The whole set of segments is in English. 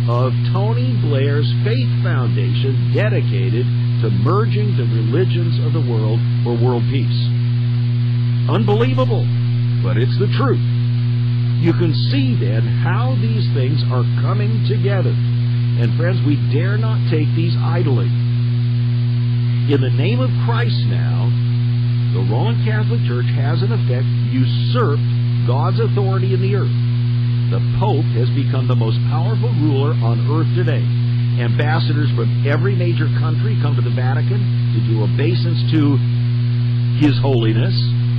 of Tony Blair's Faith Foundation dedicated to merging the religions of the world for world peace. Unbelievable, but it's the truth. You can see then how these things are coming together. And friends, we dare not take these idly. In the name of Christ now, the Roman Catholic Church has in effect usurped God's authority in the earth. The Pope has become the most powerful ruler on earth today. Ambassadors from every major country come to the Vatican to do obeisance to His Holiness.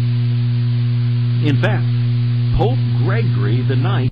In fact, Pope Gregory IX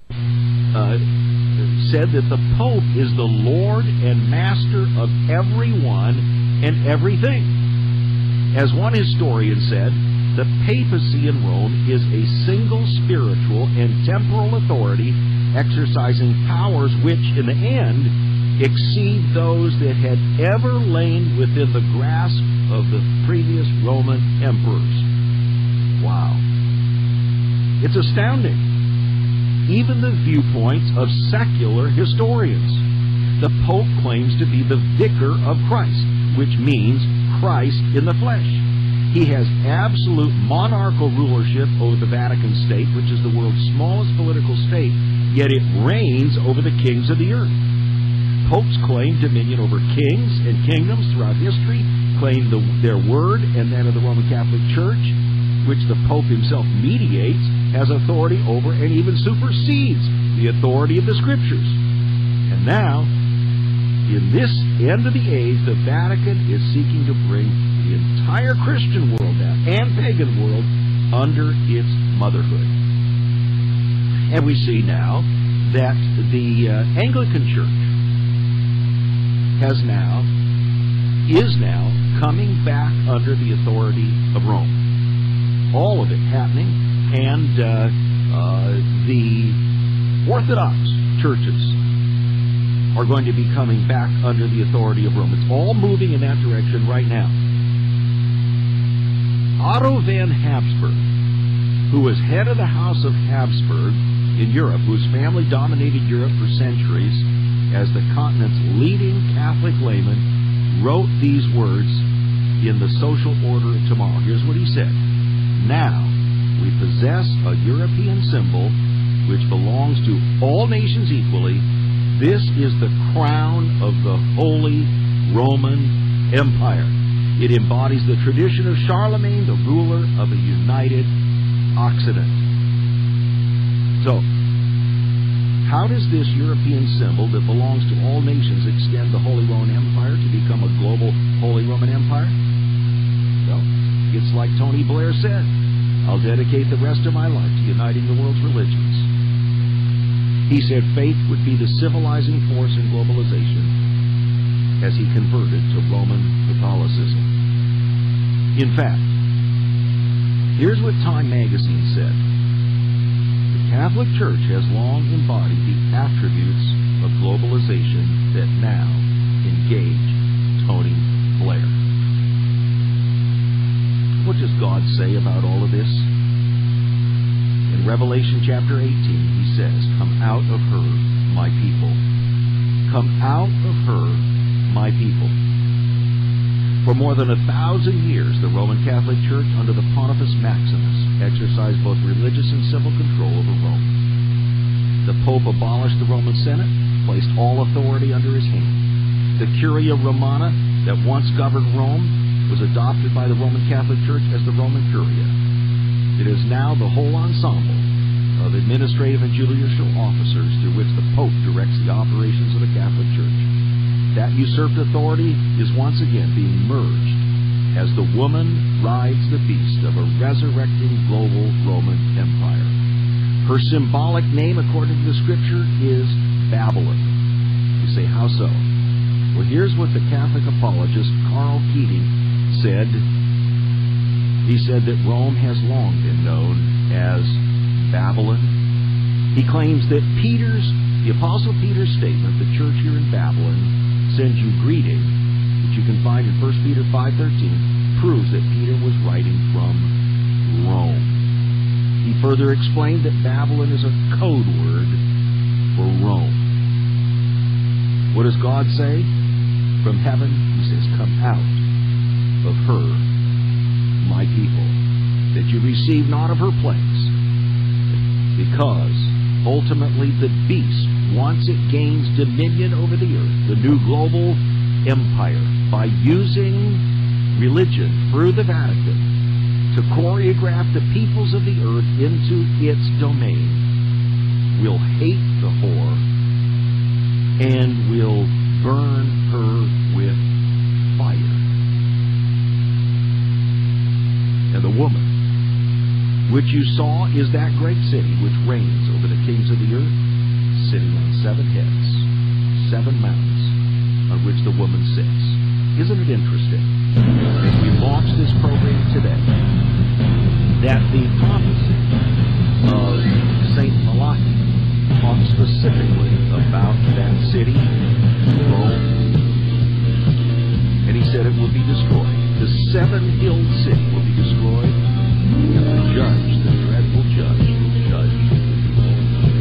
said that the Pope is the Lord and Master of everyone and everything. As one historian said, the papacy in Rome is a single spiritual and temporal authority exercising powers which, in the end, exceed those that had ever lain within the grasp of the previous Roman emperors. Wow. It's astounding. Even the viewpoints of secular historians. The Pope claims to be the vicar of Christ, which means Christ in the flesh. He has absolute monarchical rulership over the Vatican State, which is the world's smallest political state, yet it reigns over the kings of the earth. Popes claim dominion over kings and kingdoms throughout history, claim their word and that of the Roman Catholic Church, which the Pope himself mediates, has authority over and even supersedes the authority of the Scriptures. And now, in this end of the age, the Vatican is seeking to bring the entire Christian world now, and pagan world, under its motherhood. And we see now that the Anglican Church is now coming back under the authority of Rome. All of it happening, and the Orthodox churches are going to be coming back under the authority of Rome. It's all moving in that direction right now. Otto von Habsburg, who was head of the House of Habsburg in Europe, whose family dominated Europe for centuries as the continent's leading Catholic layman, wrote these words in The Social Order of Tomorrow. Here's what he said. Now, we possess a European symbol which belongs to all nations equally. This is the crown of the Holy Roman Empire. It embodies the tradition of Charlemagne, the ruler of a united Occident. So, how does this European symbol that belongs to all nations extend the Holy Roman Empire to become a global Holy Roman Empire? Well, it's like Tony Blair said, I'll dedicate the rest of my life to uniting the world's religions. He said faith would be the civilizing force in globalization as he converted to Roman Catholicism. In fact, here's what Time magazine said. The Catholic Church has long embodied the attributes of globalization that now engage Tony Blair. What does God say about all of this? In Revelation chapter 18, he says, "Come out of her, my people. Come out of her, my people." For more than 1,000 years, the Roman Catholic Church, under the Pontifex Maximus, exercised both religious and civil control over Rome. The Pope abolished the Roman Senate, placed all authority under his hand. The Curia Romana, that once governed Rome, was adopted by the Roman Catholic Church as the Roman Curia. It is now the whole ensemble of administrative and judicial officers through which the Pope directs the operations of the Catholic Church. That usurped authority is once again being merged as the woman rides the beast of a resurrecting global Roman Empire. Her symbolic name, according to the Scripture, is Babylon. You say, how so? Well, here's what the Catholic apologist Karl Keating said. He said that Rome has long been known as Babylon. He claims that the Apostle Peter's statement, "The church here in Babylon sends you greeting," which you can find in 1 Peter 5:13, proves that Peter was writing from Rome. He further explained that Babylon is a code word for Rome. What does God say? From heaven, he says, come out of her, my people, that you receive not of her plagues, because ultimately the beast, once it gains dominion over the earth, the new global empire, by using religion through the Vatican to choreograph the peoples of the earth into its domain, will hate the whore and will burn her with fire. And the woman, which you saw, is that great city which reigns over the kings of the earth, sitting on 7 heads, 7 mountains, on which the woman sits. Isn't it interesting, as we launch this program today, that the prophecy of St. Malachi talks specifically about that city, Rome, and he said it will be destroyed. The 7-hilled city will be destroyed, and the judge, the dreadful judge, will judge the people.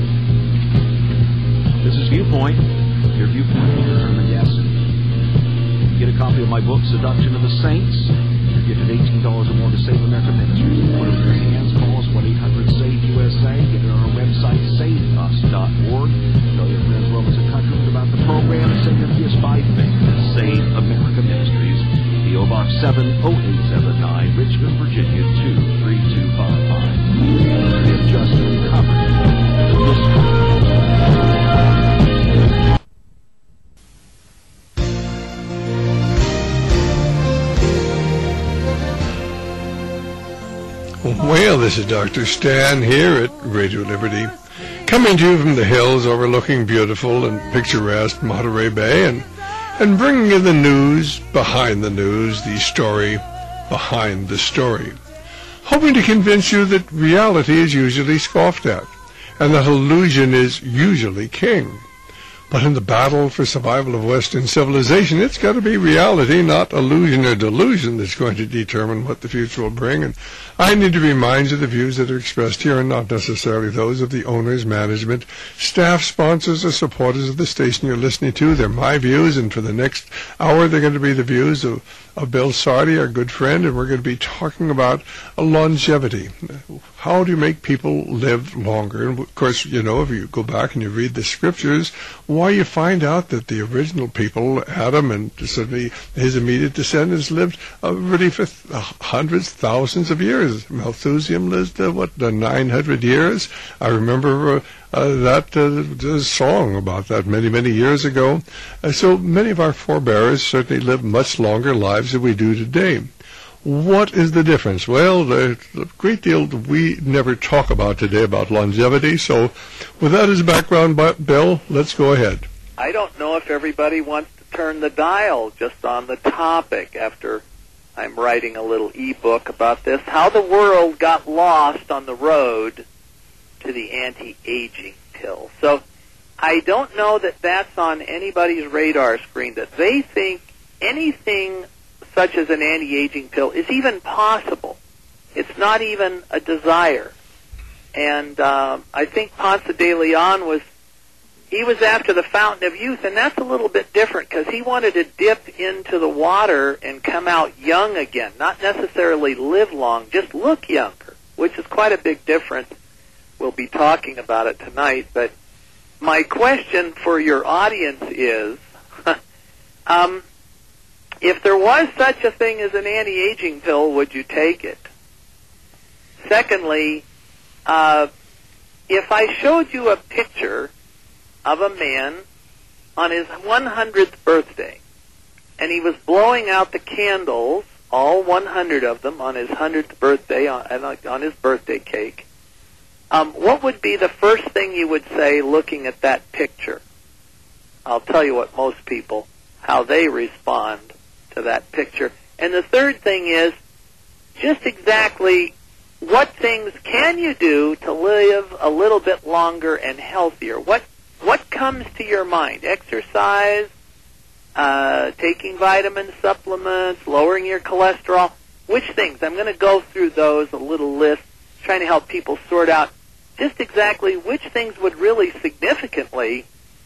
This is Viewpoint. Your Viewpoint leader, Herman Yassen. Get a copy of my book, Seduction of the Saints. Get it $18 or more to Save America Ministries. Put it in your hands. Call us 1-800-SAVE-USA. Get it on our website, saveus.org. Tell your friends, relatives, and countrymen about the program. Send your gifts by faith to Save America Ministries. P.O. Box 70879, Richmond, Virginia 23255. We have just uncovered the mystery. Well, this is Dr. Stan here at Radio Liberty, coming to you from the hills overlooking beautiful and picturesque Monterey Bay, and bringing you the news behind the news, the story behind the story, hoping to convince you that reality is usually scoffed at, and that illusion is usually king. But in the battle for survival of Western civilization, it's got to be reality, not illusion or delusion, that's going to determine what the future will bring. And I need to remind you the views that are expressed here are not necessarily those of the owners, management, staff, sponsors, or supporters of the station you're listening to. They're my views, and for the next hour, they're going to be the views of Bill Sardi, our good friend, and we're going to be talking about longevity. How do you make people live longer? And of course, you know, if you go back and you read the scriptures, why you find out that the original people, Adam and certainly his immediate descendants, lived really for hundreds, thousands of years. Methuselah lived, 900 years? I remember that song about that many, many years ago. So many of our forebears certainly lived much longer lives than we do today. What is the difference? Well, there's a great deal that we never talk about today about longevity. So with that as background, Bill, let's go ahead. I don't know if everybody wants to turn the dial just on the topic after I'm writing a little e-book about this, how the world got lost on the road to the anti-aging pill. So I don't know that that's on anybody's radar screen, that they think anything such as an anti-aging pill is even possible. It's not even a desire. And I think Ponce de Leon was after the fountain of youth, and that's a little bit different because he wanted to dip into the water and come out young again, not necessarily live long, just look younger, which is quite a big difference. We'll be talking about it tonight, but my question for your audience is, if there was such a thing as an anti-aging pill, would you take it? Secondly, if I showed you a picture of a man on his 100th birthday, and he was blowing out the candles, all 100 of them, on his 100th birthday, on his birthday cake, what would be the first thing you would say looking at that picture? I'll tell you what most people, how they respond to that picture. And the third thing is just exactly what things can you do to live a little bit longer and healthier? What comes to your mind? Exercise, taking vitamin supplements, lowering your cholesterol. Which things? I'm going to go through those, a little list, trying to help people sort out just exactly which things would really significantly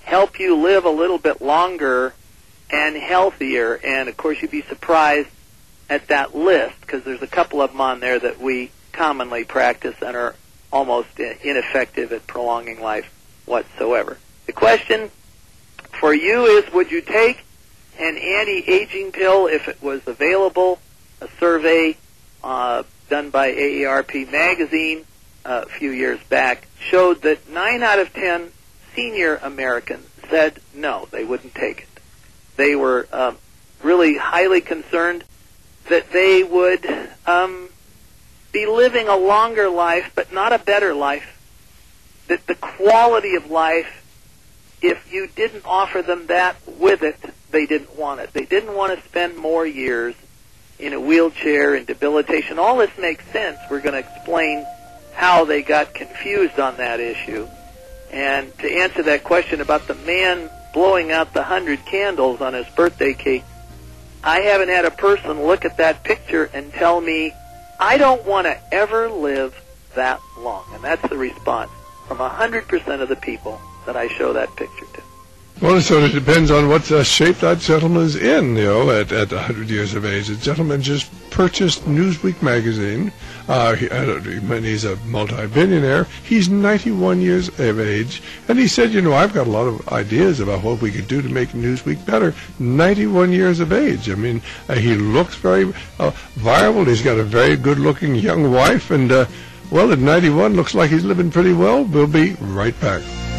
help you live a little bit longer and healthier. And, of course, you'd be surprised at that list, because there's a couple of them on there that we commonly practice and are almost ineffective at prolonging life whatsoever. The question for you is, would you take an anti-aging pill if it was available? A survey done by AARP magazine a few years back showed that 9 out of 10 senior Americans said no, they wouldn't take it. They were really highly concerned that they would be living a longer life, but not a better life. That the quality of life, if you didn't offer them that with it, they didn't want it. They didn't want to spend more years in a wheelchair and debilitation. All this makes sense. We're going to explain how they got confused on that issue. And to answer that question about the man blowing out the 100 candles on his birthday cake, I haven't had a person look at that picture and tell me, I don't want to ever live that long. And that's the response from 100% of the people that I show that picture to. Well, so it depends on what shape that gentleman's in, at 100 years of age. The gentleman just purchased Newsweek magazine. He's a multi-billionaire. He's 91 years of age. And he said, I've got a lot of ideas about what we could do to make Newsweek better. 91 years of age. I mean, he looks very viable. He's got a very good-looking young wife. And, at 91, looks like he's living pretty well. We'll be right back.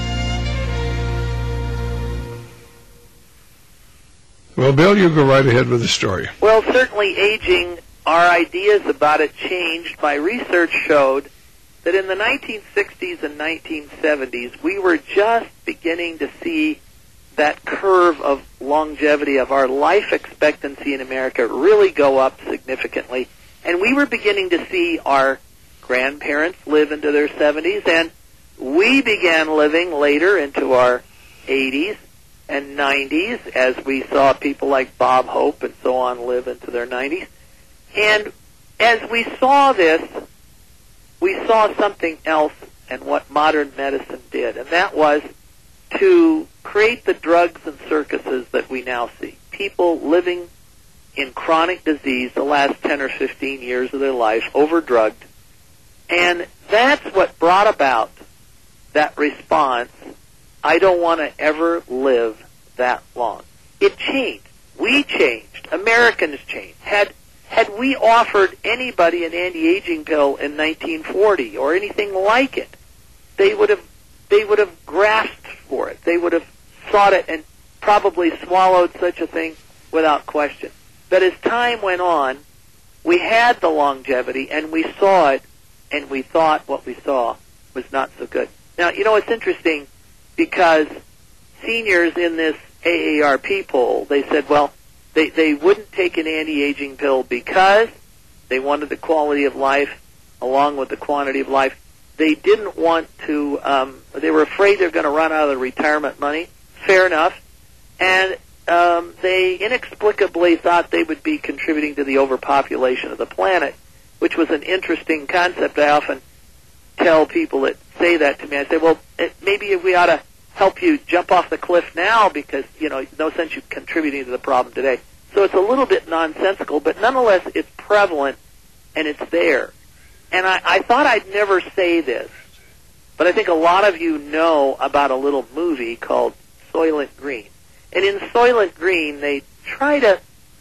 Well, Bill, you go right ahead with the story. Well, certainly aging, our ideas about it changed. My research showed that in the 1960s and 1970s, we were just beginning to see that curve of longevity of our life expectancy in America really go up significantly. And we were beginning to see our grandparents live into their 70s, and we began living later into our 80s and 90s, as we saw people like Bob Hope and so on live into their 90s. And as we saw this, we saw something else and what modern medicine did, and that was to create the drugs and circuses that we now see. People living in chronic disease the last 10 or 15 years of their life, overdrugged, and that's what brought about that response, I don't want to ever live that long. It changed. We changed. Americans changed. Had we offered anybody an anti-aging pill in 1940 or anything like it, they would have grasped for it. They would have sought it and probably swallowed such a thing without question. But as time went on, we had the longevity and we saw it, and we thought what we saw was not so good. Now, it's interesting because seniors in this AARP poll, they said, well, they wouldn't take an anti-aging pill because they wanted the quality of life along with the quantity of life. They didn't want to, they were afraid they're going to run out of the retirement money. Fair enough. And they inexplicably thought they would be contributing to the overpopulation of the planet, which was an interesting concept. I often tell people that say that to me, I say, well, maybe we ought to help you jump off the cliff now because, no sense you contributing to the problem today. So it's a little bit nonsensical, but nonetheless it's prevalent and it's there. And I thought I'd never say this, but I think a lot of you know about a little movie called Soylent Green. And in Soylent Green, they try to,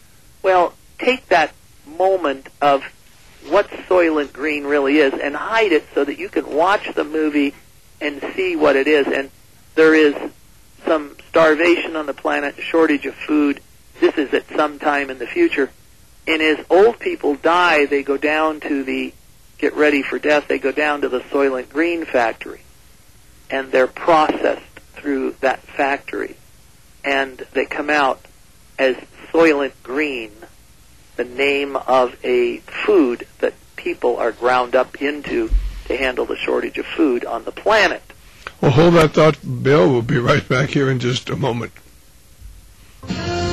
take that moment of what Soylent Green really is and hide it so that you can watch the movie and see what it is. And there is some starvation on the planet, a shortage of food. This is at some time in the future. And as old people die, they go down to get ready for death, they go down to the Soylent Green factory. And they're processed through that factory. And they come out as Soylent Green, the name of a food that people are ground up into to handle the shortage of food on the planet. Well, hold that thought, Bill. We'll be right back here in just a moment.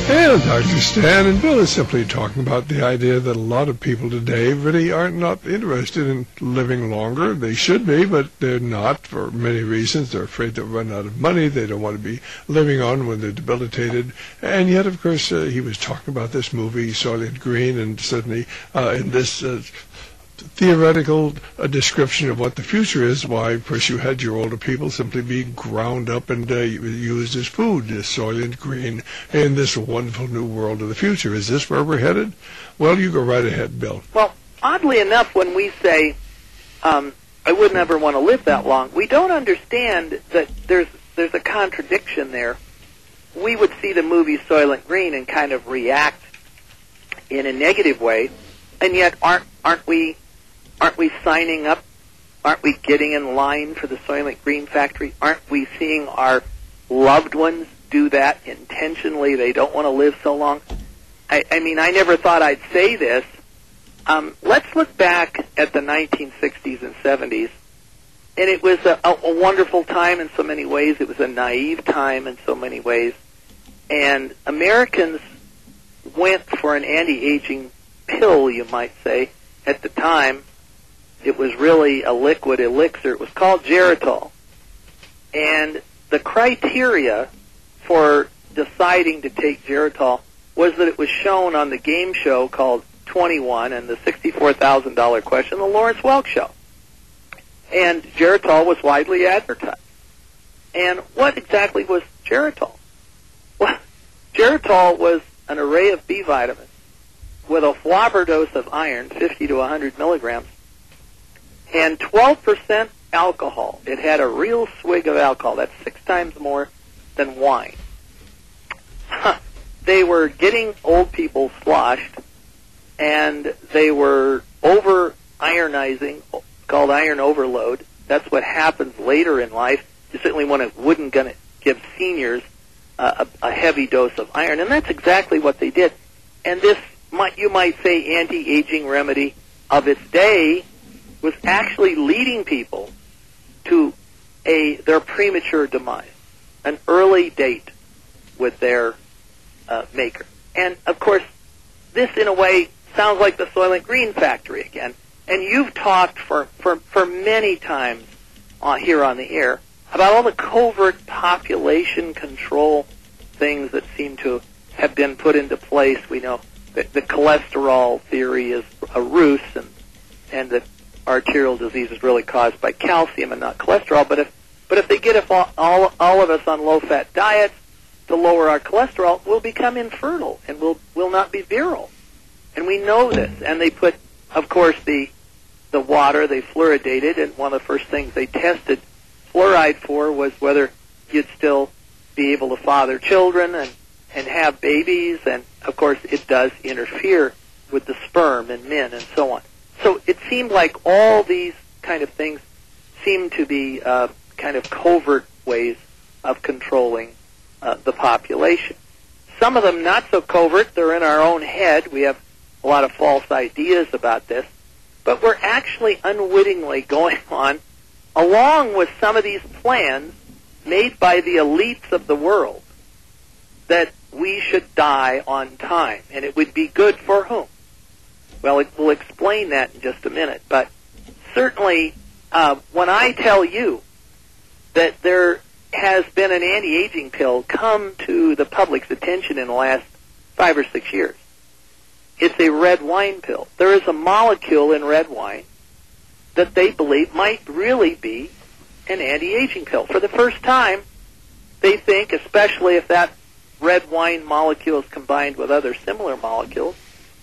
And Dr. Stan and Bill is simply talking about the idea that a lot of people today really are not interested in living longer. They should be, but they're not for many reasons. They're afraid they'll run out of money. They don't want to be living on when they're debilitated. And yet, of course, he was talking about this movie, Soylent Green, and certainly in this theoretical description of what the future is, why, of course, you had your older people simply be ground up and used as food, this Soylent Green, in this wonderful new world of the future. Is this where we're headed? Well, you go right ahead, Bill. Well, oddly enough, when we say, I would never want to live that long, we don't understand that there's a contradiction there. We would see the movie Soylent Green and kind of react in a negative way, and yet aren't we signing up? Aren't we getting in line for the Soylent Green factory? Aren't we seeing our loved ones do that intentionally? They don't want to live so long. I mean, I never thought I'd say this. Let's look back at the 1960s and 70s. And it was a wonderful time in so many ways. It was a naive time in so many ways. And Americans went for an anti-aging pill, you might say. At the time, it was really a liquid elixir. It was called Geritol. And the criteria for deciding to take Geritol was that it was shown on the game show called 21 and the $64,000 question, the Lawrence Welk Show. And Geritol was widely advertised. And what exactly was Geritol? Well, Geritol was an array of B vitamins with a whopper dose of iron, 50 to 100 milligrams, and 12% alcohol. It had a real swig of alcohol. That's 6 times more than wine. They were getting old people sloshed, and they were over-ironizing, called iron overload. That's what happens later in life. You certainly wouldn't going to give seniors a heavy dose of iron, and that's exactly what they did. And this, you might say, anti-aging remedy of its day was actually leading people to their premature demise, an early date with their maker. And, of course, this, in a way, sounds like the Soylent Green factory again. And you've talked for many times here on the air about all the covert population control things that seem to have been put into place. We know that the cholesterol theory is a ruse, and that arterial disease is really caused by calcium and not cholesterol. But if they get all of us on low-fat diets to lower our cholesterol, we'll become infertile and we'll not be virile. And we know this. And they put, of course, the water, they fluoridated, and one of the first things they tested fluoride for was whether you'd still be able to father children and have babies. And, of course, it does interfere with the sperm in men and so on. So it seemed like all these kind of things seem to be kind of covert ways of controlling the population. Some of them not so covert. They're in our own head. We have a lot of false ideas about this. But we're actually unwittingly going on along with some of these plans made by the elites of the world that we should die on time. And it would be good for whom? Well, we'll explain that in just a minute. But certainly, when I tell you that there has been an anti-aging pill come to the public's attention in the last 5 or 6 years, it's a red wine pill. There is a molecule in red wine that they believe might really be an anti-aging pill. For the first time, they think, especially if that red wine molecule is combined with other similar molecules,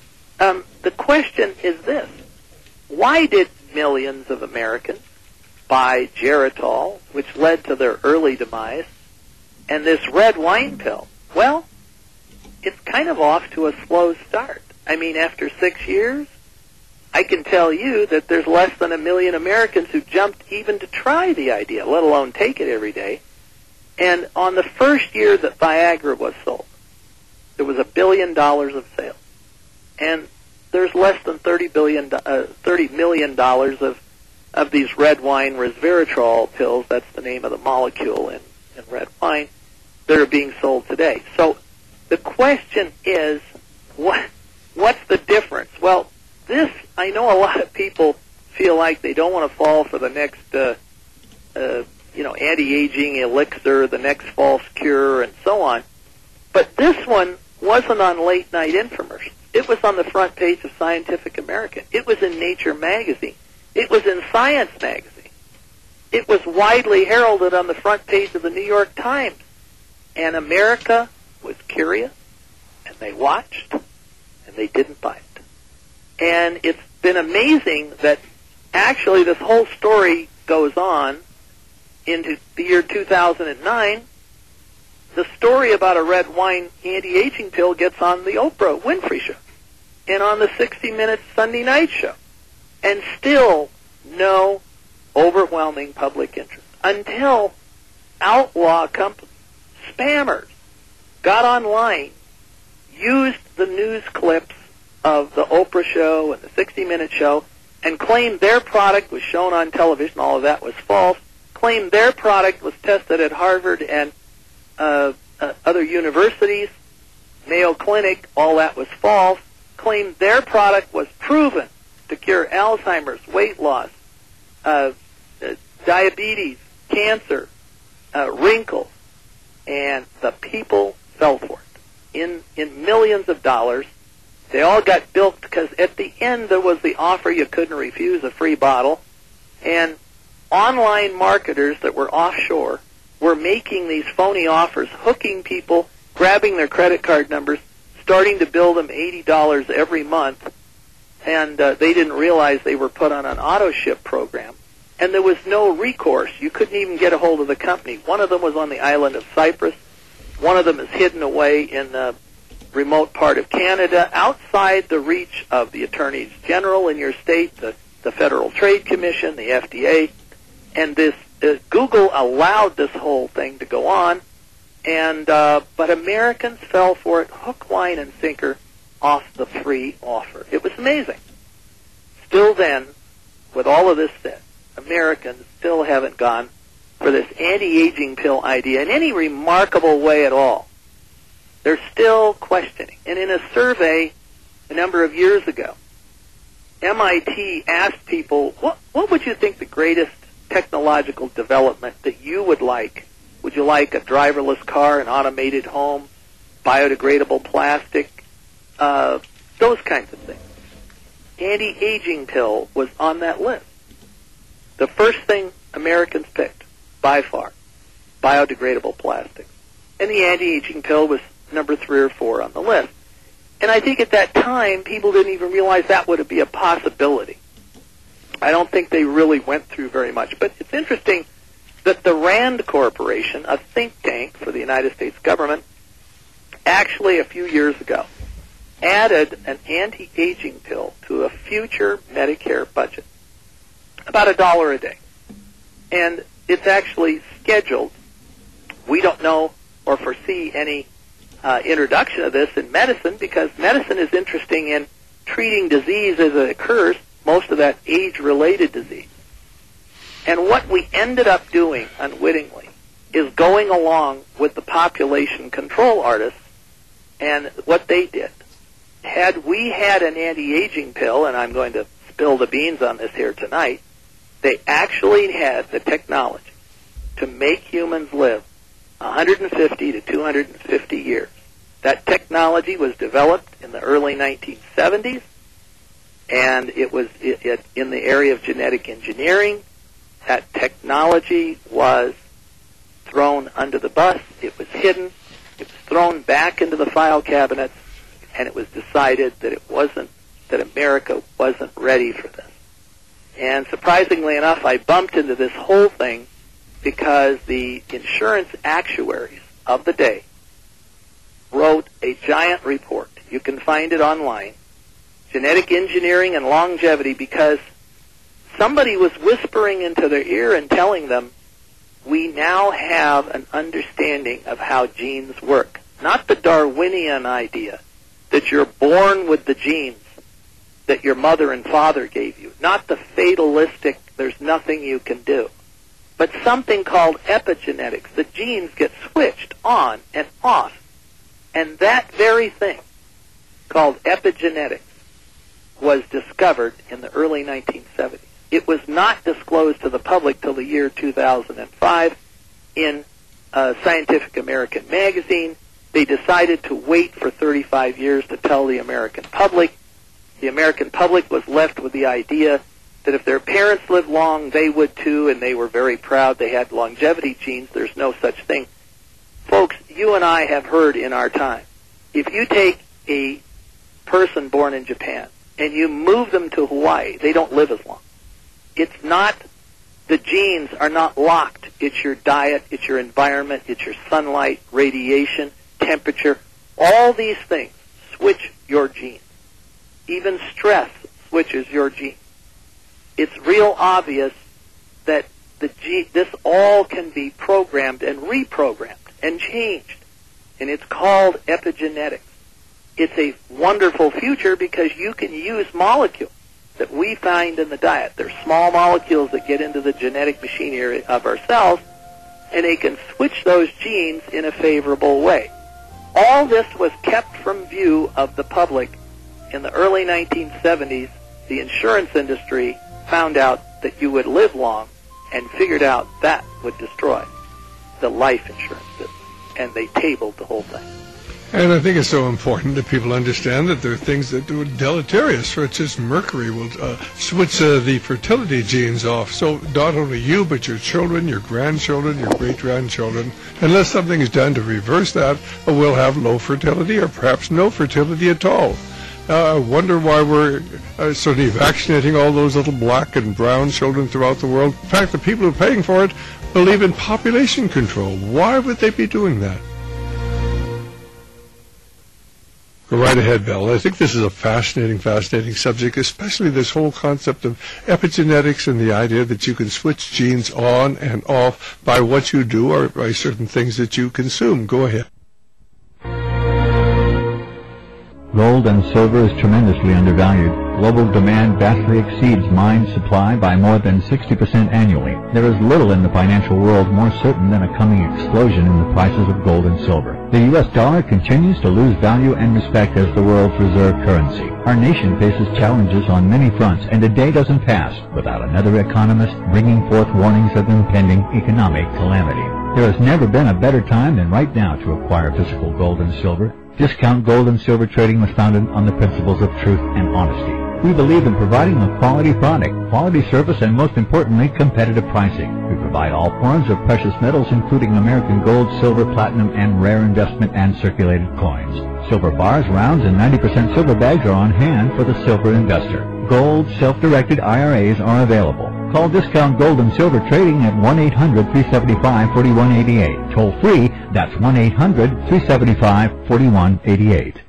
the question is this: why did millions of Americans buy Geritol, which led to their early demise, and this red wine pill? Well, it's kind of off to a slow start. I mean, after 6 years, I can tell you that there's less than 1 million Americans who jumped even to try the idea, let alone take it every day. And on the first year that Viagra was sold, there was $1 billion of sales. And there's less than $30 million of these red wine resveratrol pills, that's the name of the molecule in red wine, that are being sold today. So The question is, what's the difference? Well, I know a lot of people feel like they don't want to fall for the next, anti-aging elixir, the next false cure, and so on. But this one wasn't on late-night infomercials. It was on the front page of Scientific American. It was in Nature magazine. It was in Science magazine. It was widely heralded on the front page of the New York Times. And America was curious, and they watched, and they didn't buy it. And it's been amazing that actually this whole story goes on into the year 2009. The story about a red wine anti-aging pill gets on the Oprah Winfrey Show and on the 60 Minutes Sunday night show. And still no overwhelming public interest until outlaw companies, spammers, got online, used the news clips of the Oprah show and the 60 Minute show, and claimed their product was shown on television. All of that was false. Claimed their product was tested at Harvard and other universities, Mayo Clinic. All that was false. Claimed their product was proven to cure Alzheimer's, weight loss, diabetes, cancer, wrinkles, and the people fell for it in millions of dollars. They all got bilked because at the end there was the offer you couldn't refuse, a free bottle, and online marketers that were offshore were making these phony offers, hooking people, grabbing their credit card numbers, starting to bill them $80 every month, and they didn't realize they were put on an auto ship program. And there was no recourse. You couldn't even get a hold of the company. One of them was on the island of Cyprus. One of them is hidden away in a remote part of Canada, outside the reach of the attorneys general in your state, the Federal Trade Commission, the FDA. And this Google allowed this whole thing to go on, and but Americans fell for it hook, line, and sinker off the free offer. It was amazing. Still then, with all of this said, Americans still haven't gone for this anti-aging pill idea in any remarkable way at all. They're still questioning. And in a survey a number of years ago, MIT asked people, what would you think the greatest technological development that you would like? Would you like a driverless car, an automated home, biodegradable plastic, those kinds of things? Anti-aging pill was on that list. The first thing Americans picked, by far, biodegradable plastics. And the anti-aging pill was number 3 or 4 on the list. And I think at that time, people didn't even realize that would be a possibility. I don't think they really went through very much. But it's interesting that the RAND Corporation, a think tank for the United States government, actually a few years ago added an anti-aging pill to a future Medicare budget, about $1 a day. And it's actually scheduled. We don't know or foresee any introduction of this in medicine, because medicine is interesting in treating disease as it occurs, most of that age-related disease. And what we ended up doing unwittingly is going along with the population control artists and what they did. Had we had an anti-aging pill, and I'm going to spill the beans on this here tonight, they actually had the technology to make humans live 150 to 250 years. That technology was developed in the early 1970s, and it was in the area of genetic engineering. That technology was thrown under the bus. It was hidden. It was thrown back into the file cabinets, and it was decided that America wasn't ready for this. And surprisingly enough, I bumped into this whole thing because the insurance actuaries of the day wrote a giant report. You can find it online, Genetic Engineering and Longevity, because somebody was whispering into their ear and telling them, we now have an understanding of how genes work. Not the Darwinian idea that you're born with the genes that your mother and father gave you. Not the fatalistic, there's nothing you can do. But something called epigenetics. The genes get switched on and off And that very thing, called epigenetics, was discovered in the early 1970s. It was not disclosed to the public till the year 2005 in Scientific American magazine. They decided to wait for 35 years to tell the American public. The American public was left with the idea that if their parents lived long, they would too, and they were very proud they had longevity genes. There's no such thing. Folks, you and I have heard in our time, if you take a person born in Japan and you move them to Hawaii, they don't live as long. It's not, the genes are not locked. It's your diet, it's your environment, it's your sunlight, radiation, temperature. All these things switch your genes. Even stress switches your genes. It's real obvious that this all can be programmed and reprogrammed and changed. And it's called epigenetics. It's a wonderful future because you can use molecules that we find in the diet. They're small molecules that get into the genetic machinery of our cells, and they can switch those genes in a favorable way. All this was kept from view of the public. In the early 1970s, the insurance industry found out that you would live long and figured out that would destroy the life insurance business, and they tabled the whole thing. And I think it's so important that people understand that there are things that do it deleterious. For instance, mercury will switch the fertility genes off. So not only you, but your children, your grandchildren, your great-grandchildren, unless something is done to reverse that, will have low fertility or perhaps no fertility at all. I wonder why we're suddenly vaccinating all those little black and brown children throughout the world. In fact, the people who are paying for it believe in population control. Why would they be doing that? Go right ahead, Bill. I think this is a fascinating subject, especially this whole concept of epigenetics and the idea that you can switch genes on and off by what you do or by certain things that you consume. Go ahead. Gold and silver is tremendously undervalued. Global demand vastly exceeds mine supply by more than 60% annually. There is little in the financial world more certain than a coming explosion in the prices of gold and silver. The U.S. dollar continues to lose value and respect as the world's reserve currency. Our nation faces challenges on many fronts, and a day doesn't pass without another economist bringing forth warnings of impending economic calamity. There has never been a better time than right now to acquire physical gold and silver. Discount Gold and Silver Trading was founded on the principles of truth and honesty. We believe in providing a quality product, quality service, and most importantly, competitive pricing. We provide all forms of precious metals, including American gold, silver, platinum, and rare investment and circulated coins. Silver bars, rounds, and 90% silver bags are on hand for the silver investor. Gold self-directed IRAs are available. Call Discount Gold and Silver Trading at 1-800-375-4188. Toll free, that's 1-800-375-4188.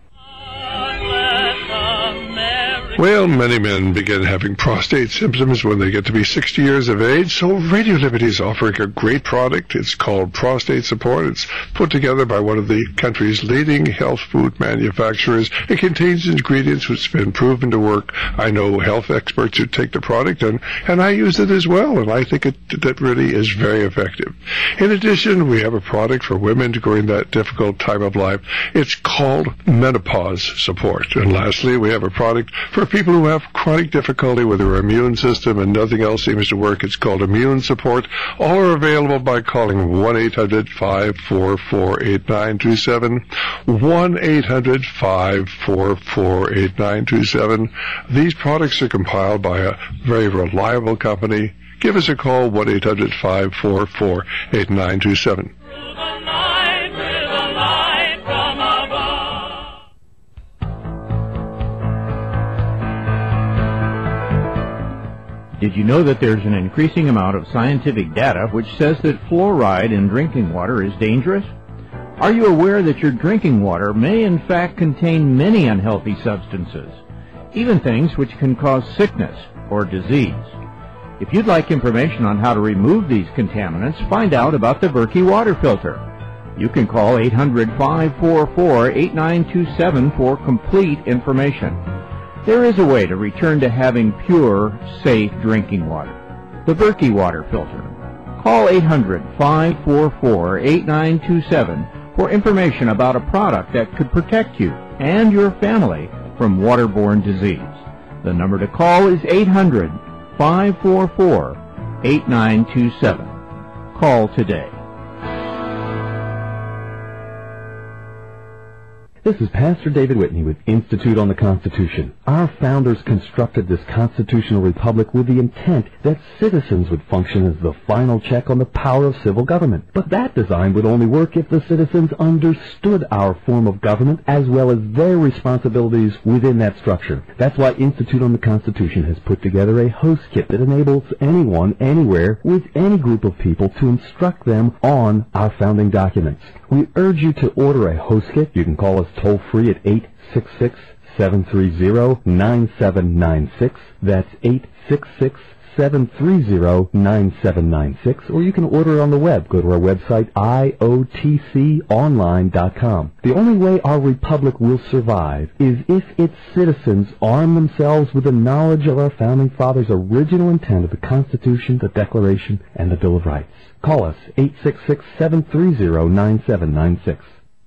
Well, many men begin having prostate symptoms when they get to be 60 years of age, so Radio Liberty is offering a great product. It's called Prostate Support. It's put together by one of the country's leading health food manufacturers. It contains ingredients which have been proven to work. I know health experts who take the product, and I use it as well, and I think that really is very effective. In addition, we have a product for women during that difficult time of life. It's called Menopause Support. And lastly, we have a product for people who have chronic difficulty with their immune system and nothing else seems to work. It's called Immune Support. All are available by calling 1-800-544-8927, 1-800-544-8927. These products are compiled by a very reliable company. Give us a call, 1-800-544-8927. Did you know that there's an increasing amount of scientific data which says that fluoride in drinking water is dangerous? Are you aware that your drinking water may in fact contain many unhealthy substances, even things which can cause sickness or disease? If you'd like information on how to remove these contaminants, find out about the Berkey water filter. You can call 800-544-8927 for complete information. There is a way to return to having pure, safe drinking water. The Berkey water filter. Call 800-544-8927 for information about a product that could protect you and your family from waterborne disease. The number to call is 800-544-8927. Call today. This is Pastor David Whitney with Institute on the Constitution. Our founders constructed this constitutional republic with the intent that citizens would function as the final check on the power of civil government. But that design would only work if the citizens understood our form of government as well as their responsibilities within that structure. That's why Institute on the Constitution has put together a host kit that enables anyone, anywhere, with any group of people to instruct them on our founding documents. We urge you to order a host kit. You can call us toll-free at 866-730-9796. That's 866-730-9796. Or you can order it on the web. Go to our website, iotconline.com. The only way our republic will survive is if its citizens arm themselves with the knowledge of our Founding Fathers' original intent of the Constitution, the Declaration, and the Bill of Rights. Call us, 866-730-9796.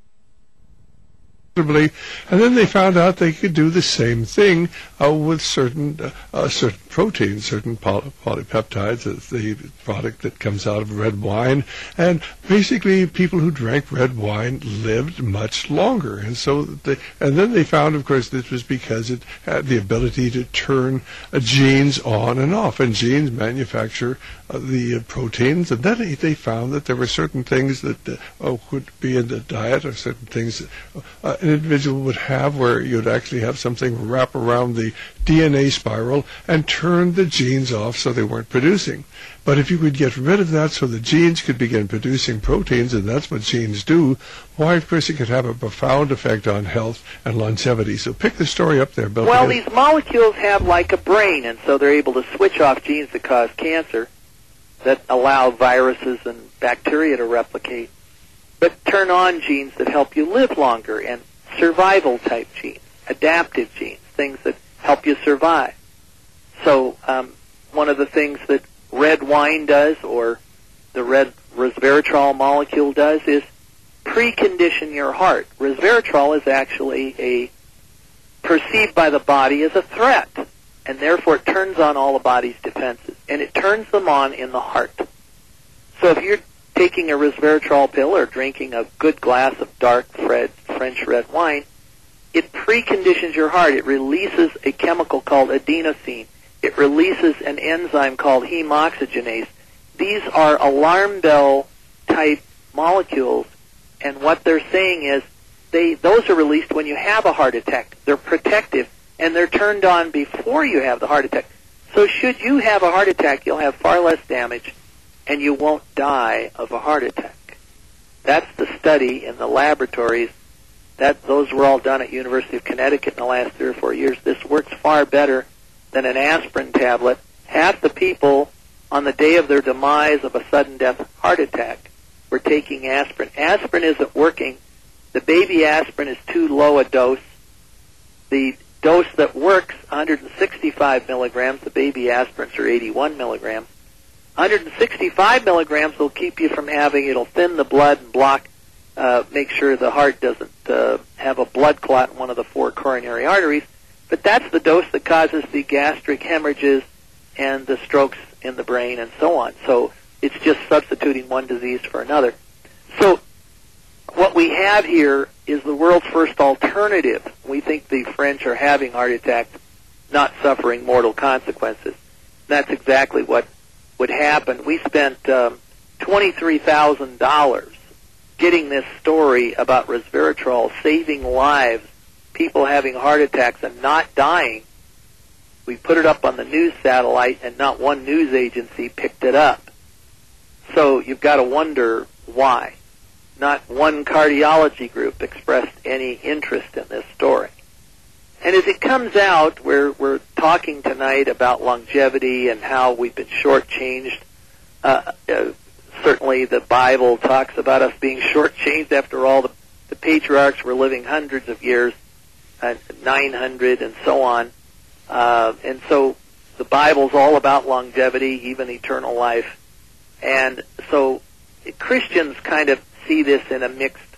And then they found out they could do the same thing with certain proteins, certain polypeptides, the product that comes out of red wine. And basically, people who drank red wine lived much longer. And so, then they found, of course, this was because it had the ability to turn genes on and off. And genes manufacture the proteins. And then they found that there were certain things that would be in the diet, or certain things that an individual would have where you'd actually have something wrap around the DNA spiral and turn the genes off so they weren't producing. But if you could get rid of that so the genes could begin producing proteins, and that's what genes do, why, of course, it could have a profound effect on health and longevity. So pick the story up there, Bill. Well, these molecules have like a brain, and so they're able to switch off genes that cause cancer, that allow viruses and bacteria to replicate, but turn on genes that help you live longer, and survival-type genes, adaptive genes, things that help you survive. So one of the things that red wine does, or the red resveratrol molecule does, is precondition your heart. Resveratrol is actually perceived by the body as a threat, and therefore it turns on all the body's defenses, and it turns them on in the heart. So if you're taking a resveratrol pill or drinking a good glass of dark French red wine, it preconditions your heart. It releases a chemical called adenosine. It releases an enzyme called hemoxygenase. These are alarm bell type molecules, and what they're saying is those are released when you have a heart attack. They're protective, and they're turned on before you have the heart attack. So should you have a heart attack, you'll have far less damage, and you won't die of a heart attack. That's the study in the laboratories. Those were all done at University of Connecticut in the last 3 or 4 years. This works far better than an aspirin tablet. Half the people on the day of their demise of a sudden death heart attack were taking aspirin. Aspirin isn't working. The baby aspirin is too low a dose. The dose that works, 165 milligrams. The baby aspirins are 81 milligrams. 165 milligrams will keep you from it'll thin the blood and block, make sure the heart doesn't have a blood clot in one of the 4 coronary arteries. But that's the dose that causes the gastric hemorrhages and the strokes in the brain and so on. So it's just substituting one disease for another. So what we have here is the world's first alternative. We think the French are having heart attacks, not suffering mortal consequences. That's exactly what would happen. We spent $23,000 getting this story about resveratrol saving lives, people having heart attacks and not dying. We put it up on the news satellite, and not one news agency picked it up. So you've got to wonder why. Not one cardiology group expressed any interest in this story. And as it comes out, we're talking tonight about longevity and how we've been shortchanged. Certainly the Bible talks about us being shortchanged. After all, the patriarchs were living hundreds of years, 900 and so on. And so the Bible's all about longevity, even eternal life. And so Christians kind of see this in a mixed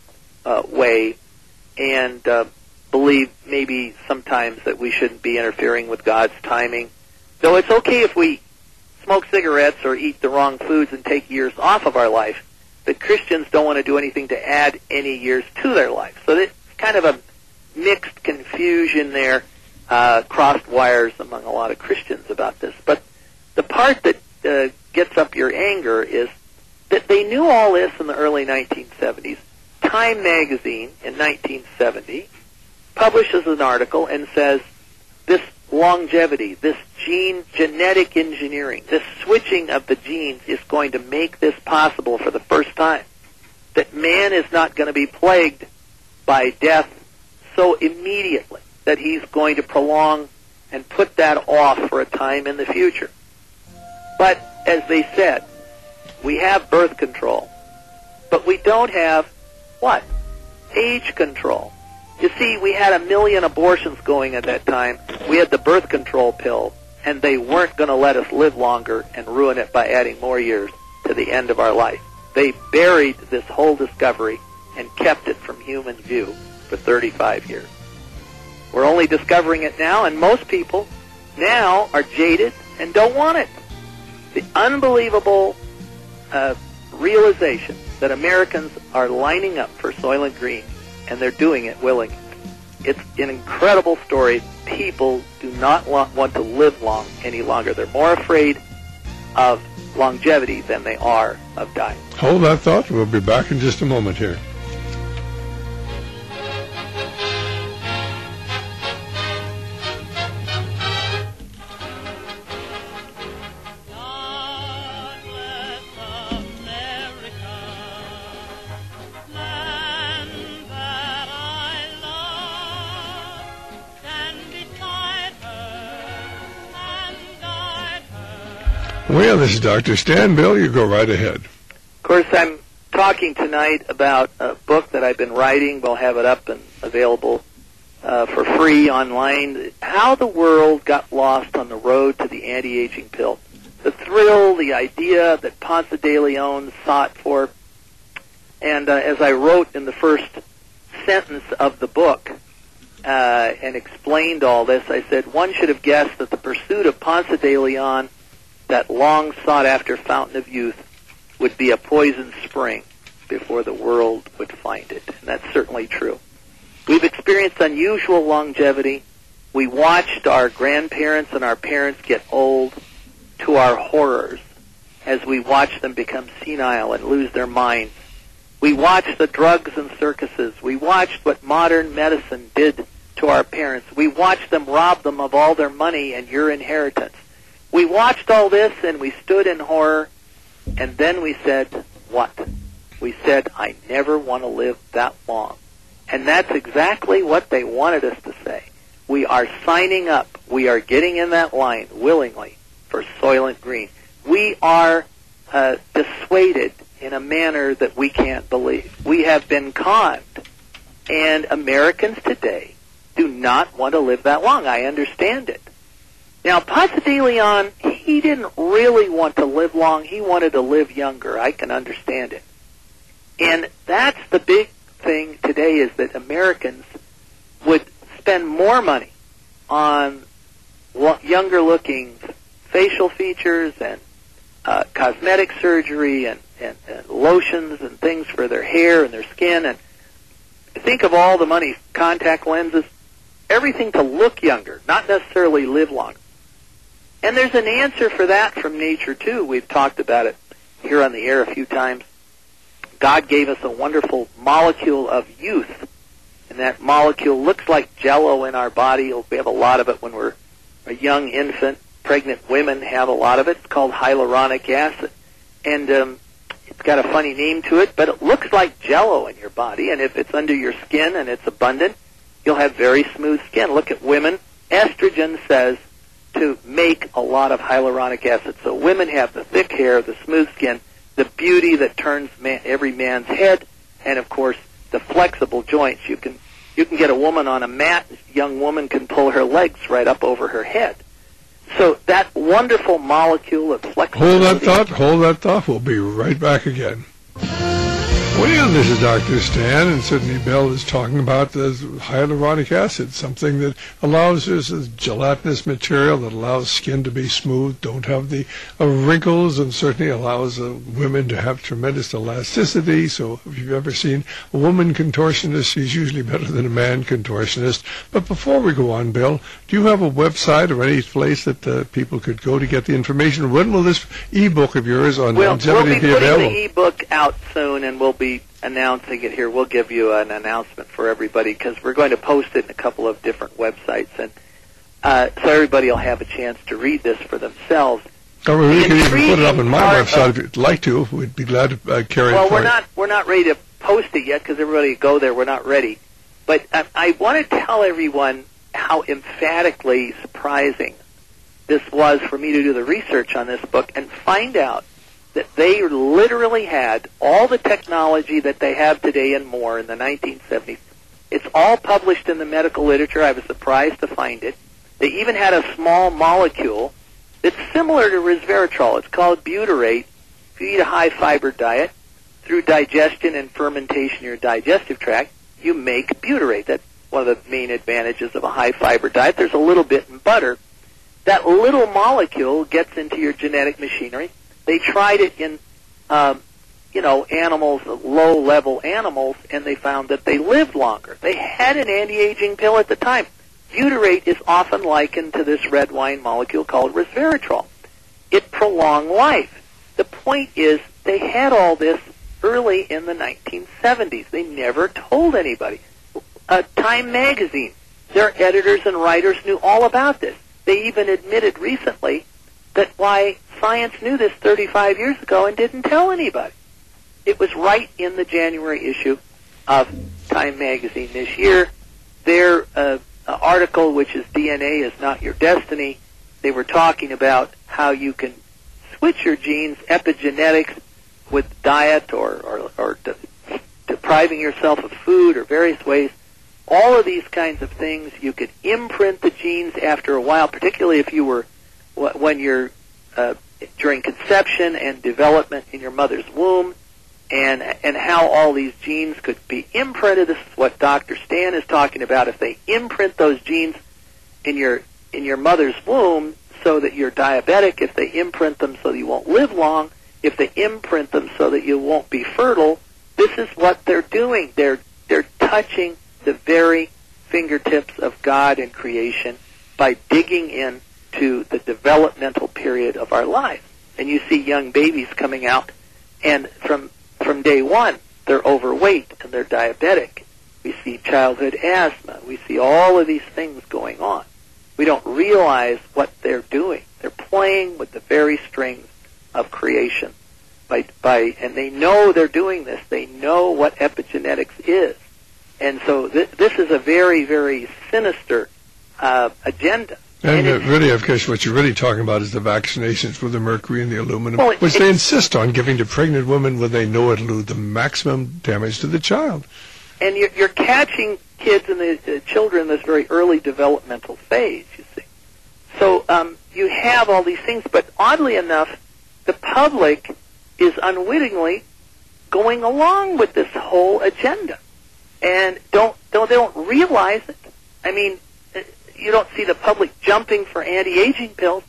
way, and believe maybe sometimes that we shouldn't be interfering with God's timing. Though it's okay if we smoke cigarettes or eat the wrong foods and take years off of our life, but Christians don't want to do anything to add any years to their life. So it's kind of a mixed confusion there, crossed wires among a lot of Christians about this. But the part that gets up your anger is that they knew all this in the early 1970s. Time magazine in 1970 publishes an article and says this longevity, this genetic engineering, this switching of the genes is going to make this possible for the first time. That man is not going to be plagued by death so immediately that he's going to prolong and put that off for a time in the future. But as they said, we have birth control, but we don't have what? Age control. You see, we had 1 million abortions going at that time. We had the birth control pill, and they weren't going to let us live longer and ruin it by adding more years to the end of our life. They buried this whole discovery and kept it from human view for 35 years. We're only discovering it now, and most people now are jaded and don't want it. The unbelievable realization that Americans are lining up for Soylent Green, and they're doing it willingly. It's an incredible story. People do not want to live long any longer. They're more afraid of longevity than they are of dying. Hold that thought. We'll be back in just a moment here. Well, this is Dr. Stan. Bill, you go right ahead. Of course, I'm talking tonight about a book that I've been writing. We'll have it up and available for free online. How the world got lost on the road to the anti-aging pill. The thrill, the idea that Ponce de Leon sought for. And as I wrote in the first sentence of the book and explained all this, I said, one should have guessed that the pursuit of Ponce de Leon, that long sought-after fountain of youth, would be a poisoned spring before the world would find it. And that's certainly true. We've experienced unusual longevity. We watched our grandparents and our parents get old to our horrors as we watched them become senile and lose their minds. We watched the drugs and circuses. We watched what modern medicine did to our parents. We watched them rob them of all their money and your inheritance. We watched all this, and we stood in horror, and then we said, what? We said, I never want to live that long. And that's exactly what they wanted us to say. We are signing up. We are getting in that line willingly for Soylent Green. We are dissuaded in a manner that we can't believe. We have been conned, and Americans today do not want to live that long. I understand it. Now, Ponce de Leon, he didn't really want to live long. He wanted to live younger. I can understand it. And that's the big thing today, is that Americans would spend more money on younger-looking facial features and cosmetic surgery and lotions and things for their hair and their skin. And think of all the money, contact lenses, everything to look younger, not necessarily live longer. And there's an answer for that from nature, too. We've talked about it here on the air a few times. God gave us a wonderful molecule of youth, and that molecule looks like Jell-O in our body. We have a lot of it when we're a young infant. Pregnant women have a lot of it. It's called hyaluronic acid. And it's got a funny name to it, but it looks like Jell-O in your body, and if it's under your skin and it's abundant, you'll have very smooth skin. Look at women. Estrogen says to make a lot of hyaluronic acid. So women have the thick hair, the smooth skin, the beauty that turns every man's head, and of course the flexible joints. You can get a woman on a mat. A young woman can pull her legs right up over her head. So that wonderful molecule of flexibility. Hold that thought. We'll be right back again. Well, this is Dr. Stan, and certainly Bill is talking about the hyaluronic acid, something that allows this gelatinous material that allows skin to be smooth, don't have the wrinkles, and certainly allows women to have tremendous elasticity. So if you've ever seen a woman contortionist, she's usually better than a man contortionist. But before we go on, Bill, do you have a website or any place that people could go to get the information? When will this e-book of yours on longevity be available? We'll be putting the e-book out soon, and we'll be announcing it here. We'll give you an announcement for everybody because we're going to post it in a couple of different websites, and so everybody will have a chance to read this for themselves. Or we can even put it up on my website if you'd like to. We'd be glad to carry it for you. Well, we're not ready to post it yet because everybody go there. We're not ready. But I want to tell everyone how emphatically surprising this was for me to do the research on this book and find out that they literally had all the technology that they have today and more in the 1970s. It's all published in the medical literature. I was surprised to find it. They even had a small molecule that's similar to resveratrol. It's called butyrate. If you eat a high-fiber diet, through digestion and fermentation in your digestive tract, you make butyrate. That's one of the main advantages of a high-fiber diet. There's a little bit in butter. That little molecule gets into your genetic machinery. They tried it in, animals, low-level animals, and they found that they lived longer. They had an anti-aging pill at the time. Butyrate is often likened to this red wine molecule called resveratrol. It prolonged life. The point is they had all this early in the 1970s. They never told anybody. Time magazine, their editors and writers knew all about this. They even admitted recently that why science knew this 35 years ago and didn't tell anybody. It was right in the January issue of Time magazine this year. Their article, which is DNA is Not Your Destiny, they were talking about how you can switch your genes, epigenetics, with diet or depriving yourself of food or various ways. All of these kinds of things, you could imprint the genes after a while, particularly if you were when you're during conception and development in your mother's womb, and how all these genes could be imprinted. This is what Dr. Stan is talking about. If they imprint those genes in your mother's womb so that you're diabetic, if they imprint them so that you won't live long, if they imprint them so that you won't be fertile, this is what they're doing. They're touching the very fingertips of God and creation by digging into the developmental period of our life. And you see young babies coming out, and from day one, they're overweight and they're diabetic. We see childhood asthma. We see all of these things going on. We don't realize what they're doing. They're playing with the very strings of creation. And they know they're doing this. They know what epigenetics is. And so this is a very, very sinister agenda. And really, of course, what you're really talking about is the vaccinations with the mercury and the aluminum, which they insist on giving to pregnant women when they know it'll do the maximum damage to the child. And you're catching kids and the children in this very early developmental phase, you see. So you have all these things, but oddly enough, the public is unwittingly going along with this whole agenda, and they don't realize it. I mean, you don't see the public jumping for anti-aging pills.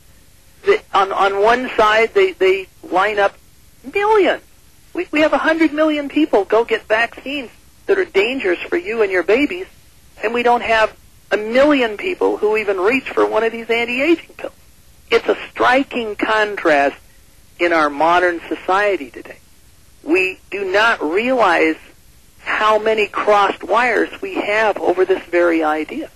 On one side, they line up millions. We have 100 million people go get vaccines that are dangerous for you and your babies, and we don't have 1 million people who even reach for one of these anti-aging pills. It's a striking contrast in our modern society today. We do not realize how many crossed wires we have over this very idea.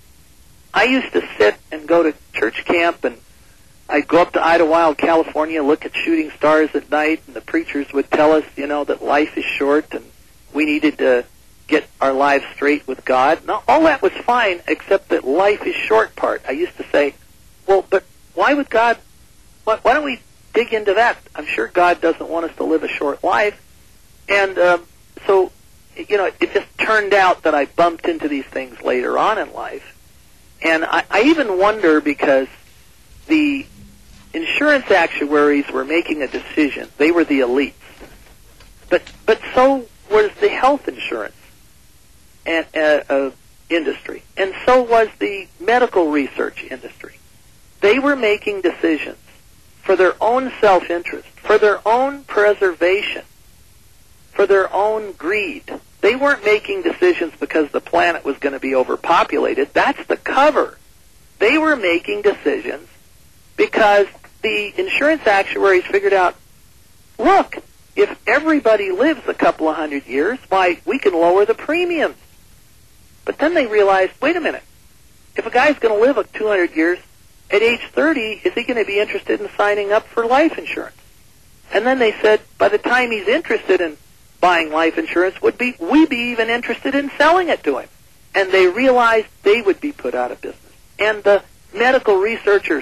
I used to sit and go to church camp, and I'd go up to Idlewild, California, look at shooting stars at night, and the preachers would tell us, that life is short and we needed to get our lives straight with God. Now, all that was fine, except that life is short part. I used to say, well, but why would God, why don't we dig into that? I'm sure God doesn't want us to live a short life. And so, it just turned out that I bumped into these things later on in life. And I even wonder, because the insurance actuaries were making a decision. They were the elites. But so was the health insurance and industry, and so was the medical research industry. They were making decisions for their own self-interest, for their own preservation, for their own greed. They weren't making decisions because the planet was going to be overpopulated. That's the cover. They were making decisions because the insurance actuaries figured out, look, if everybody lives a couple of 100 years, why, we can lower the premiums. But then they realized, wait a minute, if a guy's going to live 200 years, at age 30, is he going to be interested in signing up for life insurance? And then they said, by the time he's interested in buying life insurance, we'd be even interested in selling it to him. And they realized they would be put out of business. And the medical researchers,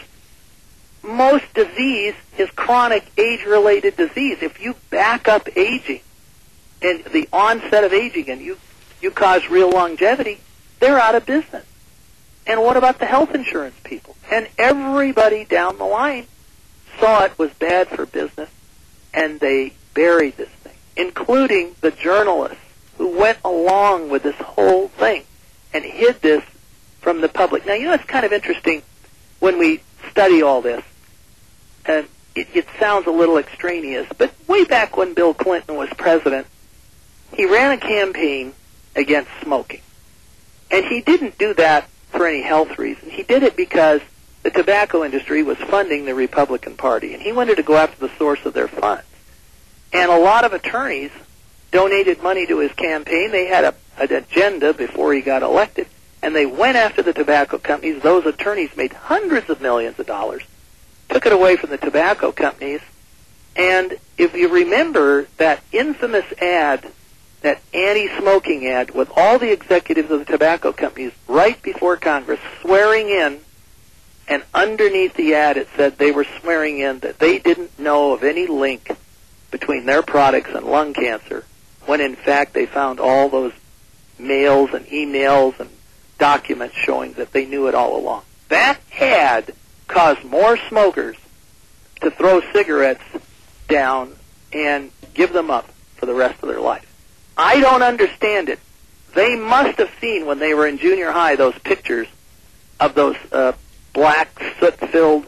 most disease is chronic age-related disease. If you back up aging and the onset of aging and you cause real longevity, they're out of business. And what about the health insurance people? And everybody down the line saw it was bad for business, and they buried this thing, including the journalists who went along with this whole thing and hid this from the public. Now, you know, it's kind of interesting when we study all this, and it sounds a little extraneous, but way back when Bill Clinton was president, he ran a campaign against smoking. And he didn't do that for any health reason. He did it because the tobacco industry was funding the Republican Party, and he wanted to go after the source of their funds. And a lot of attorneys donated money to his campaign. They had an agenda before he got elected, and they went after the tobacco companies. Those attorneys made hundreds of millions of dollars, took it away from the tobacco companies, and if you remember that infamous ad, that anti-smoking ad with all the executives of the tobacco companies right before Congress swearing in, and underneath the ad it said they were swearing in that they didn't know of any link between their products and lung cancer, when in fact they found all those mails and emails and documents showing that they knew it all along. That ad caused more smokers to throw cigarettes down and give them up for the rest of their life. I don't understand it. They must have seen when they were in junior high those pictures of those black soot-filled,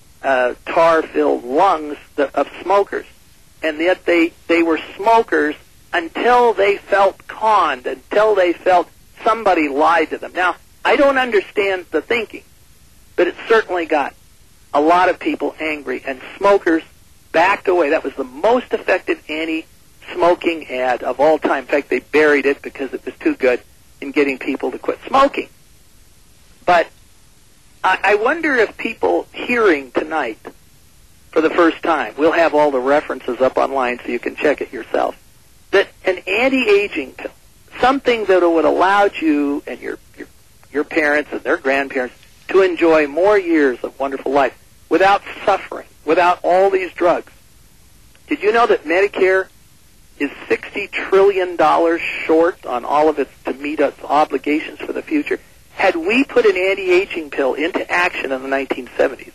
tar-filled lungs of smokers. And yet they were smokers until they felt conned, until they felt somebody lied to them. Now, I don't understand the thinking, but it certainly got a lot of people angry, and smokers backed away. That was the most effective anti-smoking ad of all time. In fact, they buried it because it was too good in getting people to quit smoking. But I wonder if people hearing tonight for the first time, we'll have all the references up online so you can check it yourself, that an anti-aging pill, something that would allow you and your parents and their grandparents to enjoy more years of wonderful life without suffering, without all these drugs. Did you know that Medicare is $60 trillion short on all of its to meet its obligations for the future? Had we put an anti-aging pill into action in the 1970s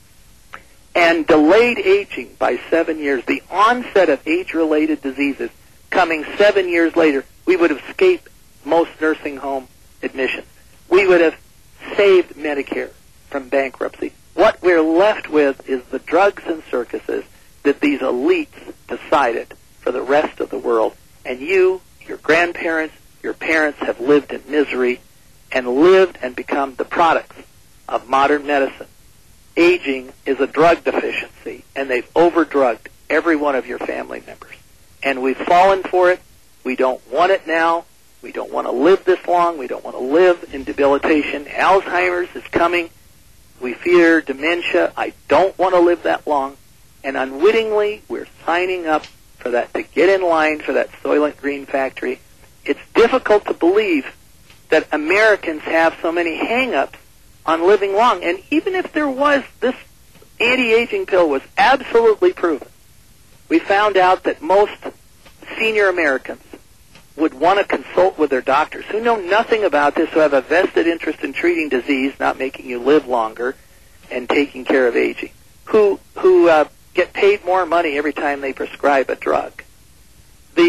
and delayed aging by 7 years, the onset of age-related diseases coming 7 years later, we would have escaped most nursing home admissions. We would have saved Medicare from bankruptcy. What we're left with is the drugs and circuses that these elites decided for the rest of the world. And you, your grandparents, your parents have lived in misery and lived and become the products of modern medicine. Aging is a drug deficiency, and they've overdrugged every one of your family members. And we've fallen for it. We don't want it now. We don't want to live this long. We don't want to live in debilitation. Alzheimer's is coming. We fear dementia. I don't want to live that long. And unwittingly, we're signing up for that, to get in line for that Soylent Green factory. It's difficult to believe that Americans have so many hang-ups on living long. And even if there was, this anti-aging pill was absolutely proven. We found out that most senior Americans would want to consult with their doctors who know nothing about this, who have a vested interest in treating disease, not making you live longer, and taking care of aging, who get paid more money every time they prescribe a drug. These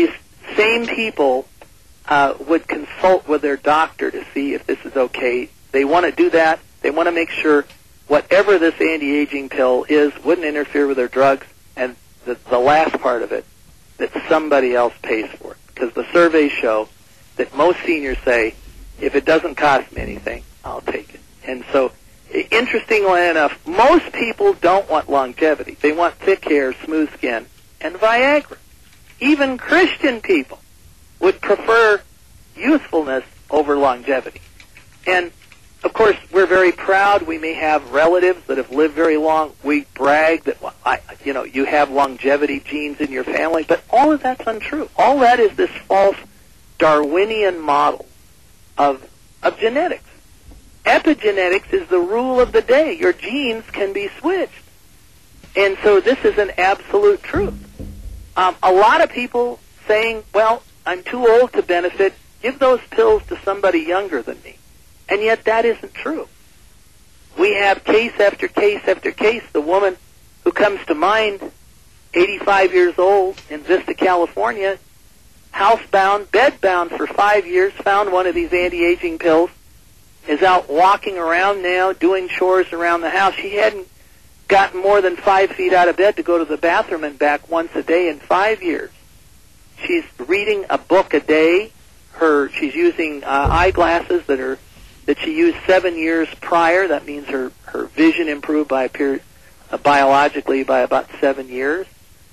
same people would consult with their doctor to see if this is okay. They want to do that. They want to make sure whatever this anti-aging pill is wouldn't interfere with their drugs, and the last part of it, that somebody else pays for it. Because the surveys show that most seniors say, if it doesn't cost me anything, I'll take it. And so, interestingly enough, most people don't want longevity. They want thick hair, smooth skin, and Viagra. Even Christian people would prefer youthfulness over longevity. And, of course, we're very proud. We may have relatives that have lived very long. We brag that, you have longevity genes in your family, but all of that's untrue. All that is this false Darwinian model of genetics. Epigenetics is the rule of the day. Your genes can be switched. And so this is an absolute truth. A lot of people saying, well, I'm too old to benefit, give those pills to somebody younger than me. And yet that isn't true. We have case after case after case. The woman who comes to mind, 85 years old in Vista, California, housebound, bedbound for 5 years, found one of these anti-aging pills, is out walking around now, doing chores around the house. She hadn't gotten more than 5 feet out of bed to go to the bathroom and back once a day in 5 years. She's reading a book a day. She's using eyeglasses that she used 7 years prior. That means her vision improved by biologically by about 7 years.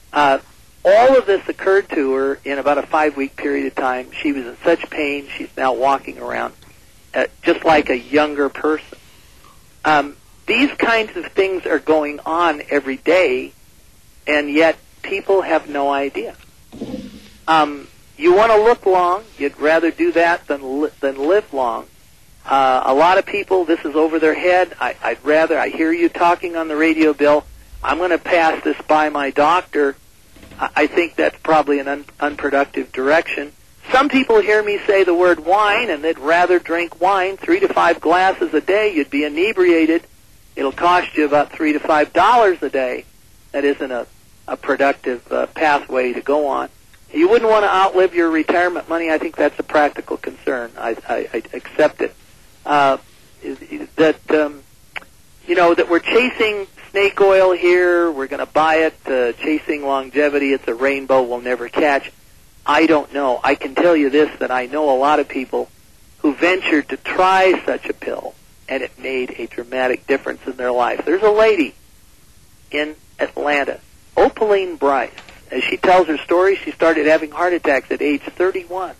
All of this occurred to her in about a 5-week period of time. She was in such pain, she's now walking around just like a younger person. These kinds of things are going on every day, and yet people have no idea. You want to look long. You'd rather do that than live long. A lot of people, this is over their head. I hear you talking on the radio, Bill. I'm going to pass this by my doctor. I think that's probably an unproductive direction. Some people hear me say the word wine, and they'd rather drink wine 3 to 5 glasses a day. You'd be inebriated. It'll cost you about $3 to $5 a day. That isn't a productive pathway to go on. You wouldn't want to outlive your retirement money. I think that's a practical concern. I accept it. That we're chasing snake oil here. We're going to buy it, chasing longevity. It's a rainbow we'll never catch. I don't know. I can tell you this, that I know a lot of people who ventured to try such a pill, and it made a dramatic difference in their life. There's a lady in Atlanta, Opaline Bryce. As she tells her story, she started having heart attacks at age 31.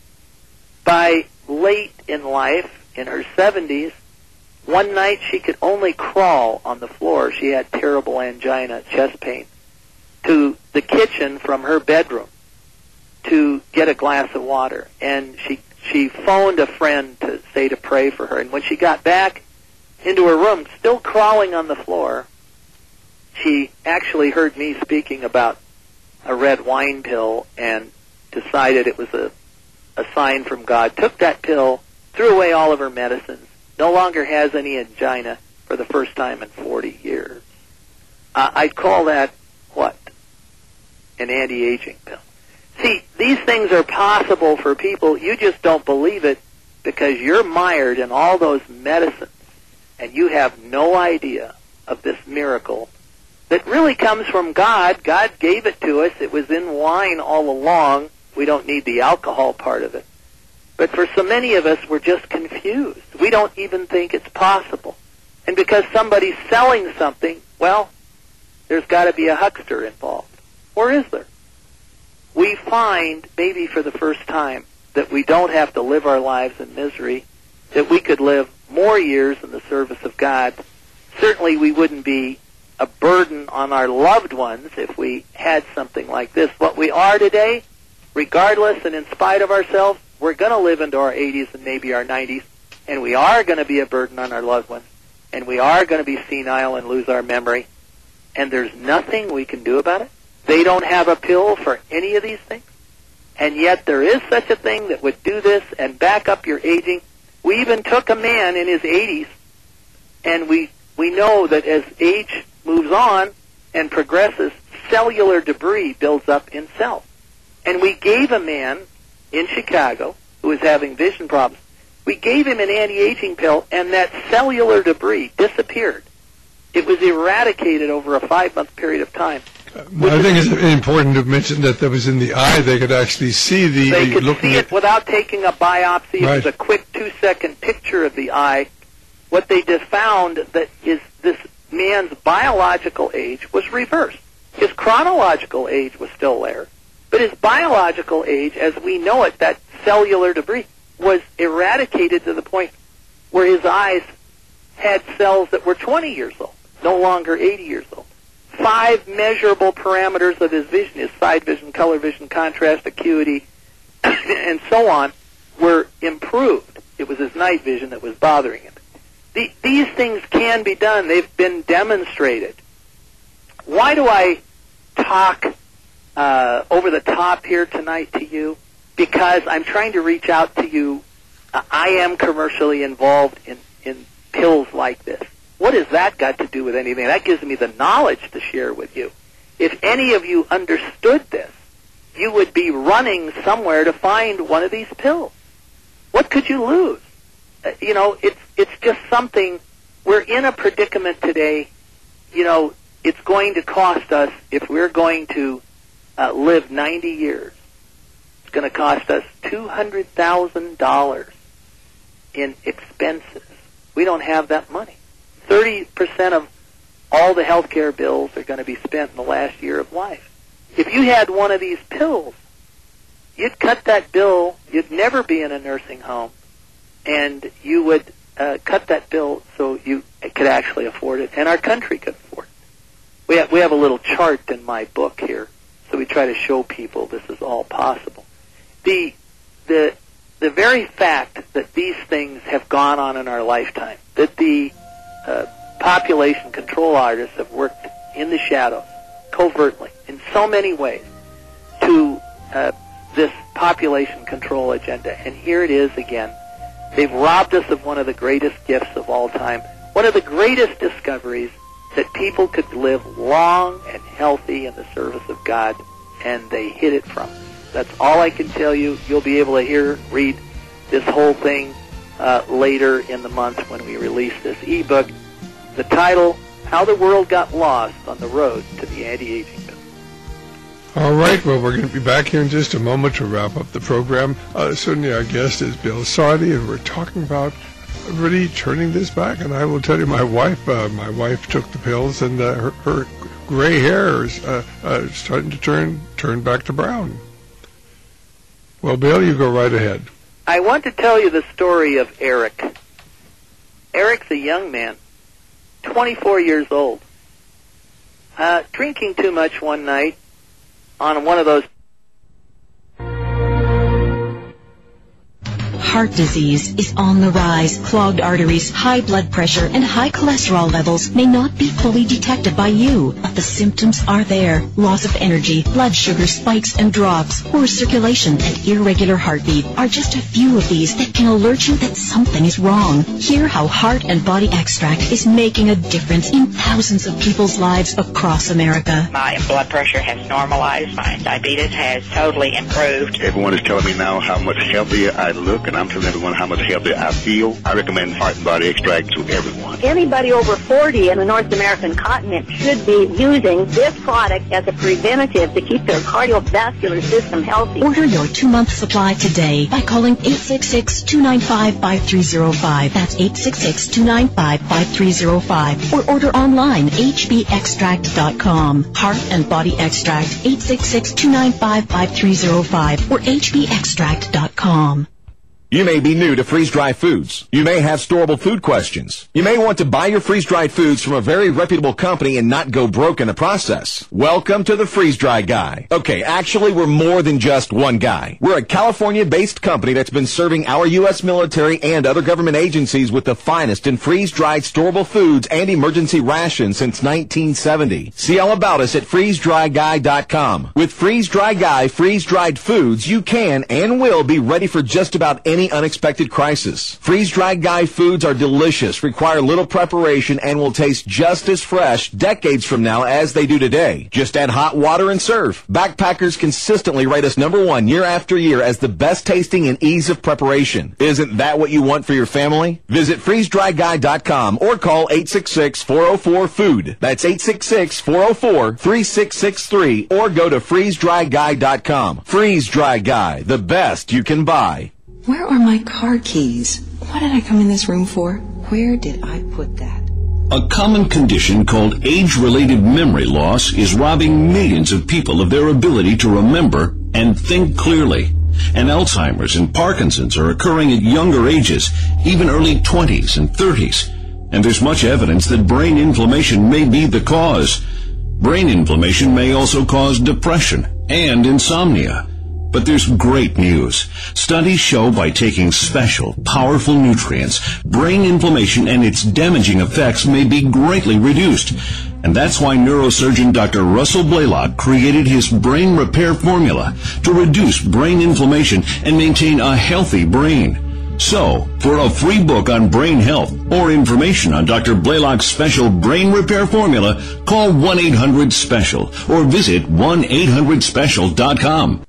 By late in life, in her 70s, one night she could only crawl on the floor. She had terrible angina, chest pain, to the kitchen from her bedroom to get a glass of water. And she phoned a friend to pray for her. And when she got back into her room, still crawling on the floor, she actually heard me speaking about a red wine pill and decided it was a sign from God. Took that pill, threw away all of her medicines, no longer has any angina for the first time in 40 years. I'd call that, what? An anti-aging pill. See, these things are possible for people. You just don't believe it because you're mired in all those medicines, and you have no idea of this miracle that really comes from God. God gave it to us. It was in wine all along. We don't need the alcohol part of it. But for so many of us, we're just confused. We don't even think it's possible. And because somebody's selling something, well, there's got to be a huckster involved. Or is there? We find, maybe for the first time, that we don't have to live our lives in misery, that we could live more years in the service of God. Certainly we wouldn't be a burden on our loved ones if we had something like this. What we are today, regardless and in spite of ourselves, we're going to live into our 80s and maybe our 90s, and we are going to be a burden on our loved ones, and we are going to be senile and lose our memory, and there's nothing we can do about it. They don't have a pill for any of these things, and yet there is such a thing that would do this and back up your aging. We even took a man in his 80s, and we know that as age moves on and progresses, cellular debris builds up in cells. And we gave a man in Chicago who was having vision problems, we gave him an anti-aging pill, and that cellular debris disappeared. It was eradicated over a 5-month period of time. I think it's important to mention that was in the eye. They could actually see They could see it without taking a biopsy. Right. It was a quick 2-second picture of the eye. What they just found that is this man's biological age was reversed. His chronological age was still there, but his biological age, as we know it, that cellular debris, was eradicated to the point where his eyes had cells that were 20 years old, no longer 80 years old. 5 measurable parameters of his vision, his side vision, color vision, contrast, acuity, and so on, were improved. It was his night vision that was bothering him. These things can be done. They've been demonstrated. Why do I talk over the top here tonight to you? Because I'm trying to reach out to you. I am commercially involved in pills like this. What has that got to do with anything? That gives me the knowledge to share with you. If any of you understood this, you would be running somewhere to find one of these pills. What could you lose? It's just something. We're in a predicament today. It's going to cost us, if we're going to live 90 years, it's going to cost us $200,000 in expenses. We don't have that money. 30% of all the health care bills are going to be spent in the last year of life. If you had one of these pills, you'd cut that bill. You'd never be in a nursing home, and you would cut that bill so you could actually afford it, and our country could afford it. We have a little chart in my book here, so we try to show people this is all possible. The very fact that these things have gone on in our lifetime, that the population control artists have worked in the shadows, covertly, in so many ways, to this population control agenda. And here it is again. They've robbed us of one of the greatest gifts of all time, one of the greatest discoveries, that people could live long and healthy in the service of God, and they hid it from us. That's all I can tell you. You'll be able to read this whole thing later in the month when we release this ebook. The title, How the World Got Lost on the Road to the Anti-Aging Pill. All right, well, we're going to be back here in just a moment to wrap up the program. Certainly our guest is Bill Sardi, and we're talking about really turning this back. And I will tell you, my wife took the pills, and her gray hair is starting to turn back to brown. Well, Bill, you go right ahead. I want to tell you the story of Eric. Eric's a young man, 24 years old, drinking too much one night on one of those. Heart disease is on the rise. Clogged arteries, high blood pressure, and high cholesterol levels may not be fully detected by you, but the symptoms are there. Loss of energy, blood sugar spikes and drops, poor circulation, and irregular heartbeat are just a few of these that can alert you that something is wrong. Hear how Heart and Body Extract is making a difference in thousands of people's lives across America. My blood pressure has normalized. My diabetes has totally improved. Everyone is telling me now how much healthier I look, and I'm telling everyone how much healthier I feel. I recommend Heart and Body Extract to everyone. Anybody over 40 in the North American continent should be using this product as a preventative to keep their cardiovascular system healthy. Order your 2-month supply today by calling 866-295-5305. That's 866-295-5305. Or order online, hbextract.com. Heart and Body Extract, 866-295-5305 or hbextract.com. You may be new to freeze-dried foods. You may have storable food questions. You may want to buy your freeze-dried foods from a very reputable company and not go broke in the process. Welcome to the Freeze-Dry Guy. Okay, actually, we're more than just one guy. We're a California-based company that's been serving our U.S. military and other government agencies with the finest in freeze-dried storable foods and emergency rations since 1970. See all about us at freezedryguy.com. With Freeze-Dry Guy freeze-dried foods, you can and will be ready for just about any any unexpected crisis. Freeze-dried Guy foods are delicious, require little preparation, and will taste just as fresh decades from now as they do today. Just add hot water and serve. Backpackers consistently rate us #1 year after year as the best tasting and ease of preparation. Isn't that what you want for your family? Visit freezedryguy.com or call 866-404-FOOD. That's 866-404-3663 or go to freezedryguy.com. Freeze Dry Guy, the best you can buy. Where are my car keys? What did I come in this room for? Where did I put that? A common condition called age-related memory loss is robbing millions of people of their ability to remember and think clearly. And Alzheimer's and Parkinson's are occurring at younger ages, even early 20s and 30s. And there's much evidence that brain inflammation may be the cause. Brain inflammation may also cause depression and insomnia. But there's great news. Studies show by taking special, powerful nutrients, brain inflammation and its damaging effects may be greatly reduced. And that's why neurosurgeon Dr. Russell Blaylock created his brain repair formula to reduce brain inflammation and maintain a healthy brain. So, for a free book on brain health or information on Dr. Blaylock's special brain repair formula, call 1-800-SPECIAL or visit 1-800-SPECIAL.com.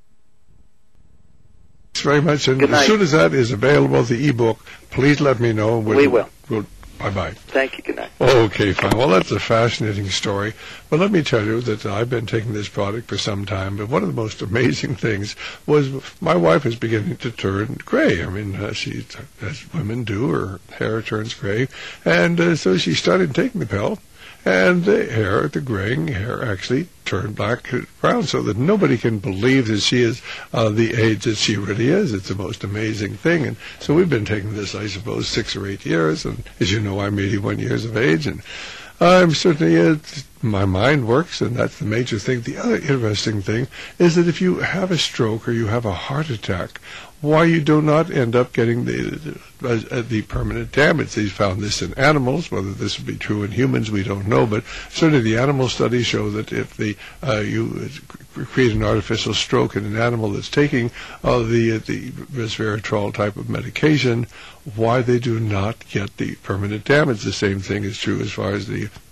Thanks very much. And as soon as that is available, the ebook, please let me know. We will. Bye-bye. Thank you. Good night. Okay, fine. Well, that's a fascinating story. But let me tell you that I've been taking this product for some time, but one of the most amazing things was my wife is beginning to turn gray. I mean, she, as women do, her hair turns gray. And so she started taking the pill, and the graying hair actually turned black brown, so that nobody can believe that she is the age that she really is. It's the most amazing thing. And so we've been taking this, I suppose, 6 or 8 years. And as you know, I'm 81 years of age, and I'm certainly, my mind works, and that's the major thing. The other interesting thing is that if you have a stroke or you have a heart attack, why you do not end up getting the permanent damage. He's found this in animals. Whether this would be true in humans, we don't know. But certainly the animal studies show that if you create an artificial stroke in an animal that's taking the resveratrol type of medication, why they do not get the permanent damage. The same thing is true as far as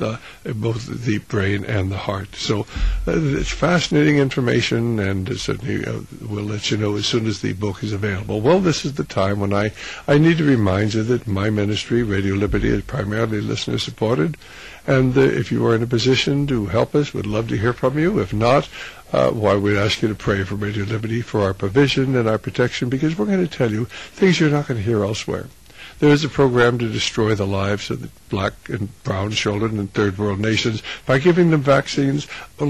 both the brain and the heart. So it's fascinating information, and certainly we'll let you know as soon as the book is available. Well, this is the time when I need to remind you that my ministry, Radio Liberty, is primarily listener-supported, and if you are in a position to help us, we'd love to hear from you. If not, we'd ask you to pray for Radio Liberty, for our provision and our protection, because we're going to tell you things you're not going to hear elsewhere. There is a program to destroy the lives of the black and brown children in third world nations by giving them vaccines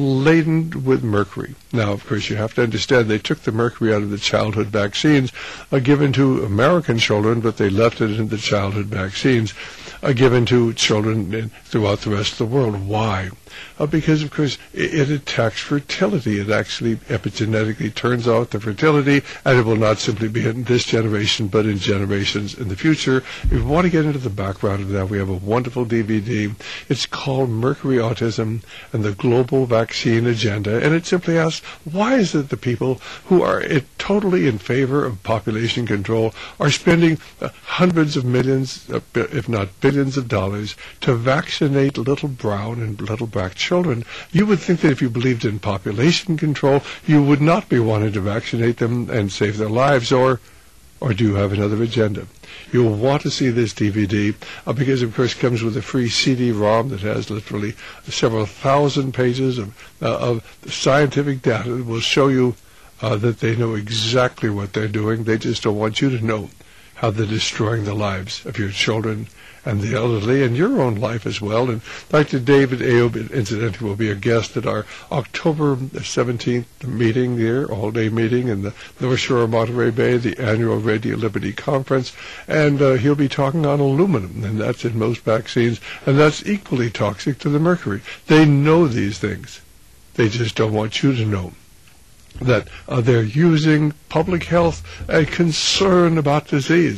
laden with mercury. Now, of course, you have to understand they took the mercury out of the childhood vaccines given to American children, but they left it in the childhood vaccines given to children throughout the rest of the world. Why? Because, of course, it attacks fertility. It actually epigenetically turns out the fertility, and it will not simply be in this generation, but in generations in the future. If you want to get into the background of that, we have a wonderful DVD. It's called Mercury Autism and the Global Vaccine Agenda, and it simply asks, why is it the people who are totally in favor of population control are spending hundreds of millions, if not billions of dollars to vaccinate little brown and little black children? You would think that if you believed in population control, you would not be wanting to vaccinate them and save their lives, or do you have another agenda? You'll want to see this DVD because, of course, it comes with a free CD-ROM that has literally several thousand pages of scientific data that will show you that they know exactly what they're doing. They just don't want you to know how they're destroying the lives of your children and the elderly, and your own life as well. And Dr. David Ayoub, incidentally, will be a guest at our October 17th meeting there, all-day meeting in the North Shore of Monterey Bay, the annual Radio Liberty Conference, and he'll be talking on aluminum, and that's in most vaccines, and that's equally toxic to the mercury. They know these things. They just don't want you to know that they're using public health and concern about disease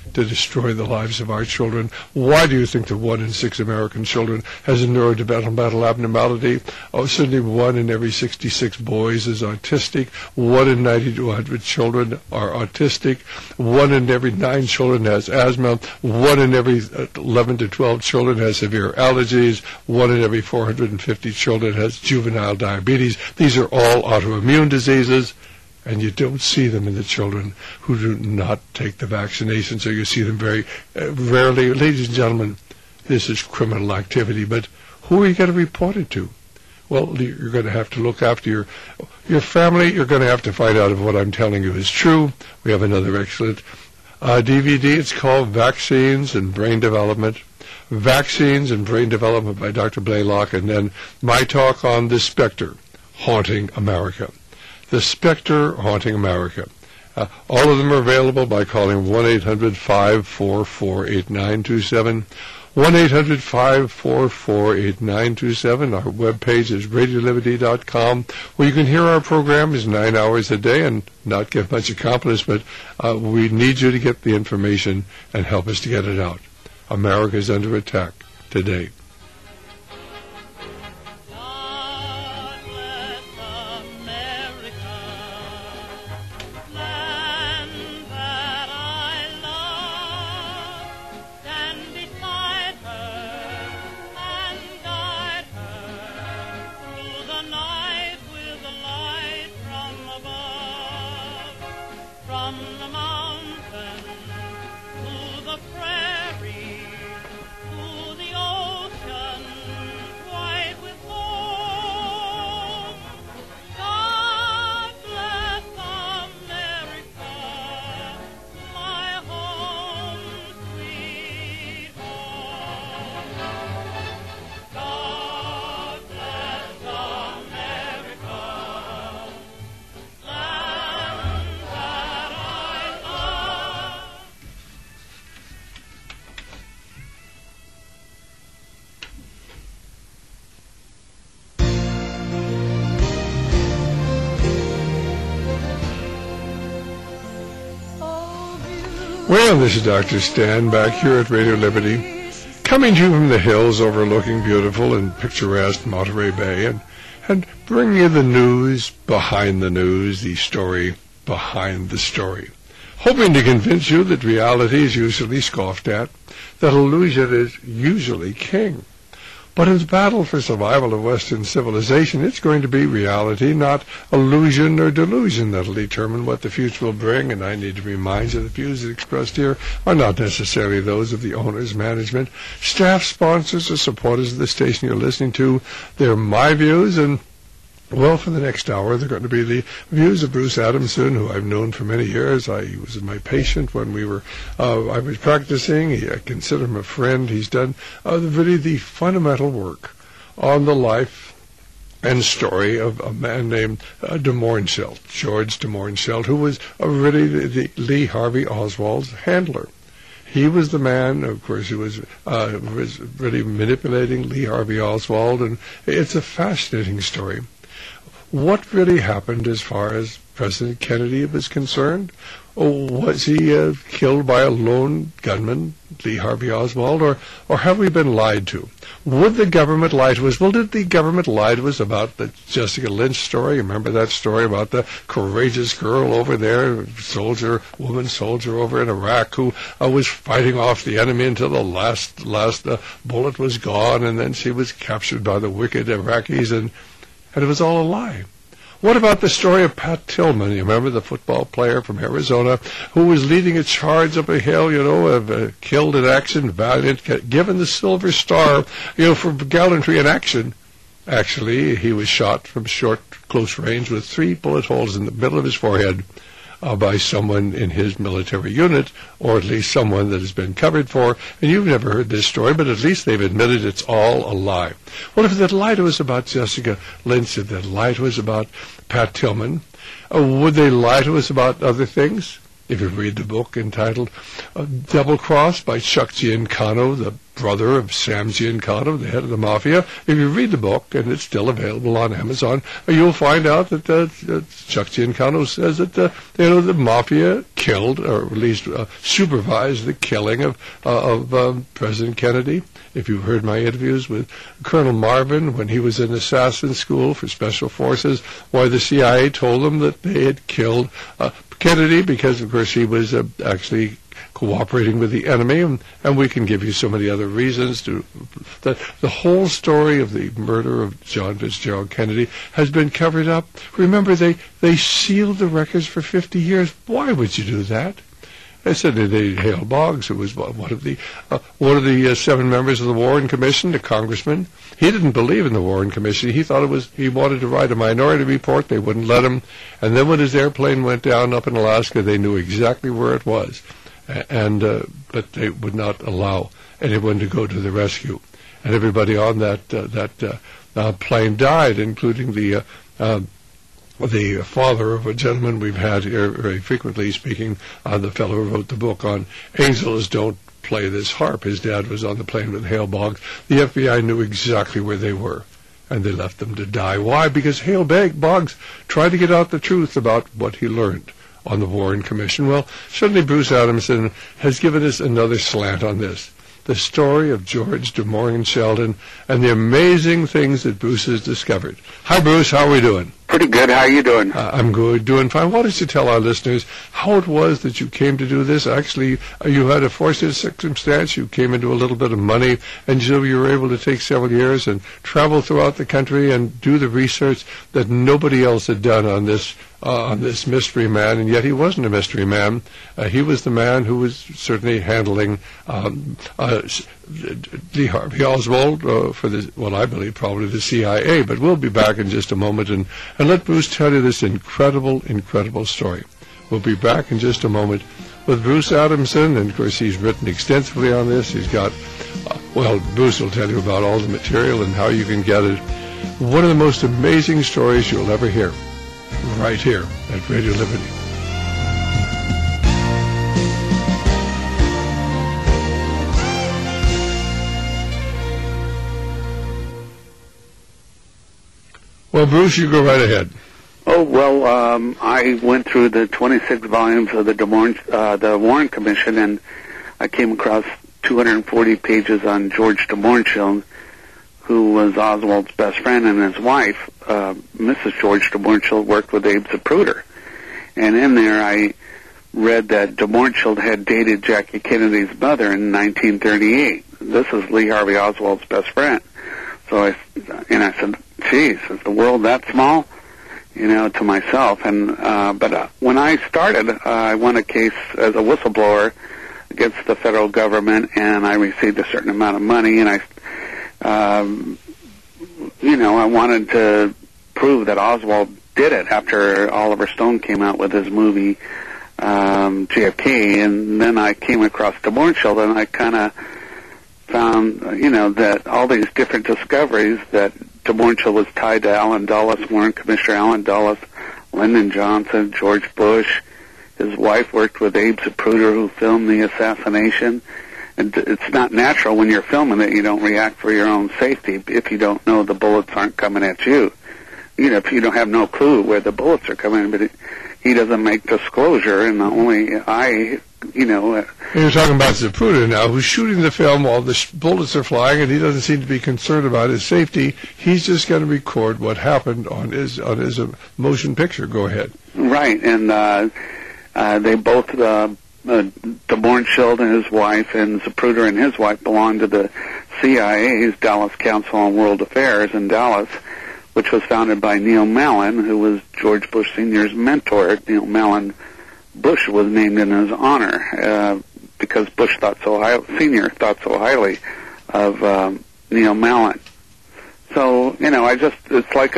to destroy the lives of our children? Why do you think that 1 in 6 American children has a neurodevelopmental abnormality? Oh, certainly 1 in every 66 boys is autistic. 1 in 90 to 100 children are autistic. 1 in every 9 children has asthma. 1 in every 11 to 12 children has severe allergies. 1 in every 450 children has juvenile diabetes. These are all autoimmune diseases. And you don't see them in the children who do not take the vaccination, so you see them very rarely. Ladies and gentlemen, this is criminal activity, but who are you going to report it to? Well, you're going to have to look after your family. You're going to have to find out if what I'm telling you is true. We have another excellent DVD. It's called Vaccines and Brain Development. Vaccines and Brain Development by Dr. Blaylock, and then my talk on the specter haunting America. The Spectre Haunting America. All of them are available by calling 1-800-544-8927. 1-800-544-8927. Our webpage is radioliberty.com, where you can hear our programs 9 hours a day and not get much accomplished, but we need you to get the information and help us to get it out. America is under attack today. Well, this is Dr. Stan back here at Radio Liberty, coming to you from the hills overlooking beautiful and picturesque Monterey Bay, and bringing you the news behind the news, the story behind the story, hoping to convince you that reality is usually scoffed at, that illusion is usually king. But in the battle for survival of Western civilization, it's going to be reality, not illusion or delusion, that'll determine what the future will bring. And I need to remind you the views expressed here are not necessarily those of the owners, management, staff, sponsors, or supporters of the station you're listening to. They're my views, and well, for the next hour, they're going to be the views of Bruce Adamson, who I've known for many years. He was my patient when I was practicing. I consider him a friend. He's done really the fundamental work on the life and story of a man named de Mohrenschildt, George de Mohrenschildt, who was really the Lee Harvey Oswald's handler. He was the man, of course, who was really manipulating Lee Harvey Oswald, and it's a fascinating story. What really happened as far as President Kennedy was concerned? Was he killed by a lone gunman, Lee Harvey Oswald, or have we been lied to? Would the government lie to us? Well, did the government lie to us about the Jessica Lynch story? Remember that story about the courageous girl over there, woman soldier over in Iraq who was fighting off the enemy until the last bullet was gone, and then she was captured by the wicked Iraqis, and it was all a lie. What about the story of Pat Tillman? You remember the football player from Arizona who was leading a charge up a hill, killed in action, valiant, given the Silver Star, for gallantry in action. Actually, he was shot from close range with 3 bullet holes in the middle of his forehead by someone in his military unit, or at least someone that has been covered for. And you've never heard this story, but at least they've admitted it's all a lie. Well, if they'd lie to us about Jessica Lynch, if they'd lie to us about Pat Tillman, would they lie to us about other things? If you read the book entitled Double Cross by Chuck Giancano, the brother of Sam Giancana, the head of the mafia. If you read the book, and it's still available on Amazon, you'll find out that Chuck Giancana says that the mafia killed, or at least supervised the killing of President Kennedy. If you've heard my interviews with Colonel Marvin when he was in assassin school for Special Forces, why the CIA told them that they had killed Kennedy because, of course, he was actually cooperating with the enemy, and we can give you so many other reasons that the whole story of the murder of John Fitzgerald Kennedy has been covered up. Remember, they sealed the records for 50 years. Why would you do that? I said to Hale Boggs, who was one of the 7 members of the Warren Commission, the congressman. He didn't believe in the Warren Commission. He thought he wanted to write a minority report. They wouldn't let him. And then when his airplane went down up in Alaska, they knew exactly where it was. But they would not allow anyone to go to the rescue, and everybody on that plane died, including the father of a gentleman we've had here very frequently speaking, the fellow who wrote the book on Angels Don't Play This Harp. His dad was on the plane with Hale Boggs. The FBI knew exactly where they were, and they left them to die. Why? Because Hale Boggs tried to get out the truth about what he learned on the Warren Commission. Well, certainly Bruce Adamson has given us another slant on this. The story of George DeMorgan Sheldon and the amazing things that Bruce has discovered. Hi, Bruce. How are we doing? Pretty good. How are you doing? I'm good. Doing fine. Why don't you tell our listeners how it was that you came to do this? Actually, you had a fortunate circumstance. You came into a little bit of money, and so you were able to take several years and travel throughout the country and do the research that nobody else had done on this mystery man, and yet he wasn't a mystery man. He was the man who was certainly handling Lee Harvey Oswald for I believe probably the CIA. But we'll be back in just a moment and let Bruce tell you this incredible, incredible story. We'll be back in just a moment with Bruce Adamson, and of course he's written extensively on this. He's got, Bruce will tell you about all the material and how you can get it. One of the most amazing stories you'll ever hear, right here at Radio Liberty. Well, Bruce, you go right ahead. Oh, well, I went through the 26 volumes of the Warren Commission, and I came across 240 pages on George DeMorgan, who was Oswald's best friend, and his wife, Mrs. George DeMorgan, worked with Abe Zapruder. And in there, I read that DeMorgan had dated Jackie Kennedy's mother in 1938. This is Lee Harvey Oswald's best friend. So I said, geez, is the world that small? To myself. And but when I started, I won a case as a whistleblower against the federal government, and I received a certain amount of money, and I wanted to prove that Oswald did it after Oliver Stone came out with his movie JFK, and then I came across DeMorgan, and I kind of found, that all these different discoveries that DeMorgan was tied to Allen Dulles, Warren Commissioner Allen Dulles, Lyndon Johnson, George Bush. His wife worked with Abe Zapruder, who filmed the assassination. And it's not natural when you're filming that you don't react for your own safety if you don't know the bullets aren't coming at you. If you don't have no clue where the bullets are coming, but he doesn't make disclosure, and only You're talking about Zapruder now, who's shooting the film while the bullets are flying, and he doesn't seem to be concerned about his safety. He's just going to record what happened on his motion picture. Go ahead. Right, and they both, DeMorgan and his wife, and Zapruder and his wife belonged to the CIA's Dallas Council on World Affairs in Dallas, which was founded by Neil Mellon, who was George Bush Sr.'s mentor. Neil Mellon Bush was named in his honor because Bush Sr. thought so highly of Neil Mellon. So, it's like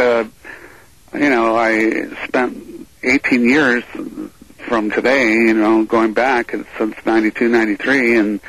I spent 18 years from today, going back since 92, 93, and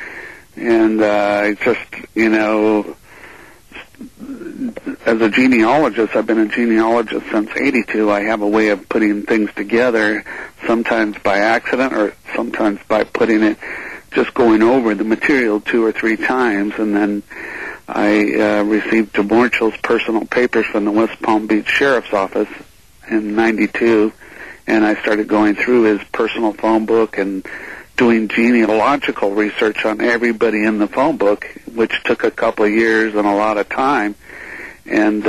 as a genealogist, I've been a genealogist since 82. I have a way of putting things together, sometimes by accident or sometimes by putting it just going over the material 2 or 3 times, and then I received DeMorchill's personal papers from the West Palm Beach Sheriff's Office in '92, and I started going through his personal phone book and doing genealogical research on everybody in the phone book, which took a couple of years and a lot of time. And,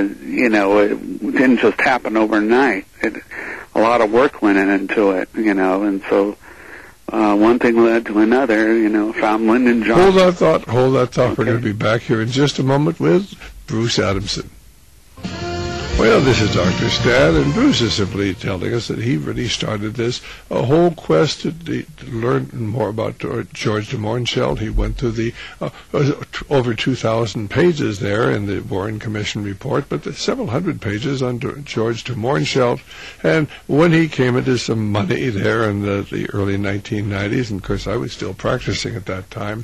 it didn't just happen overnight. A lot of work went into it, and so one thing led to another, found Lyndon Johnson. Hold that thought. Okay. We're going to be back here in just a moment with Bruce Adamson. Well, this is Dr. Stan, and Bruce is simply telling us that he really started this a whole quest to learn more about George de Mohrenschildt. He went through the over 2,000 pages there in the Warren Commission report, but several hundred pages on George de Mohrenschildt. And when he came into some money there in the early 1990s, and of course I was still practicing at that time,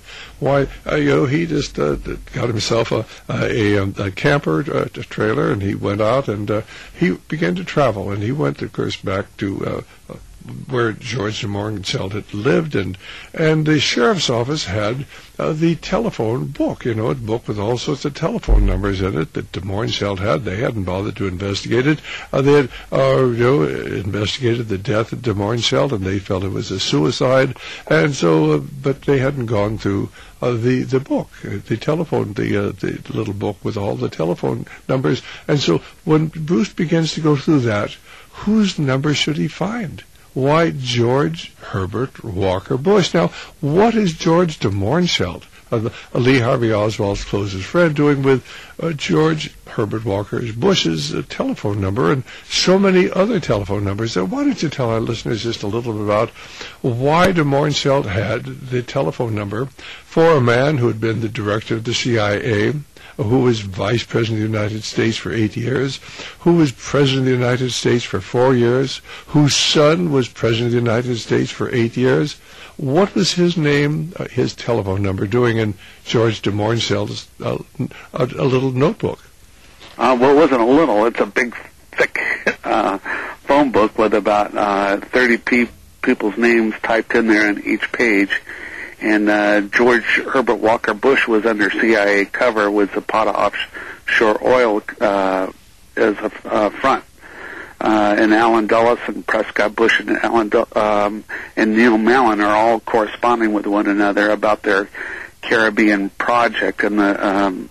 he just got himself a camper trailer, and he went out. And he began to travel, and he went, of course, back to where George de Mohrenschildt had lived, and the sheriff's office had the telephone book, a book with all sorts of telephone numbers in it that de Mohrenschildt had. They hadn't bothered to investigate it. They had investigated the death of de Mohrenschildt, and they felt it was a suicide, and so, but they hadn't gone through the book, the telephone, the little book with all the telephone numbers. And so when Bruce begins to go through that, whose number should he find? Why, George Herbert Walker Bush. Now, what is George de Mohrenschildt, Lee Harvey Oswald's closest friend, doing with George Herbert Walker Bush's telephone number and so many other telephone numbers? So why don't you tell our listeners just a little bit about why de Mohrenschildt had the telephone number for a man who had been the director of the CIA, who was Vice President of the United States for 8 years, who was President of the United States for 4 years, whose son was President of the United States for 8 years. What was his name, his telephone number, doing in George de Mohrenschildt's a little notebook? Well, it wasn't a little. It's a big, thick phone book with about 30 people's names typed in there on each page. And George Herbert Walker Bush was under CIA cover with Zapata Offshore Oil as a front. And Allen Dulles and Prescott Bush and and Neil Mellon are all corresponding with one another about their Caribbean project in the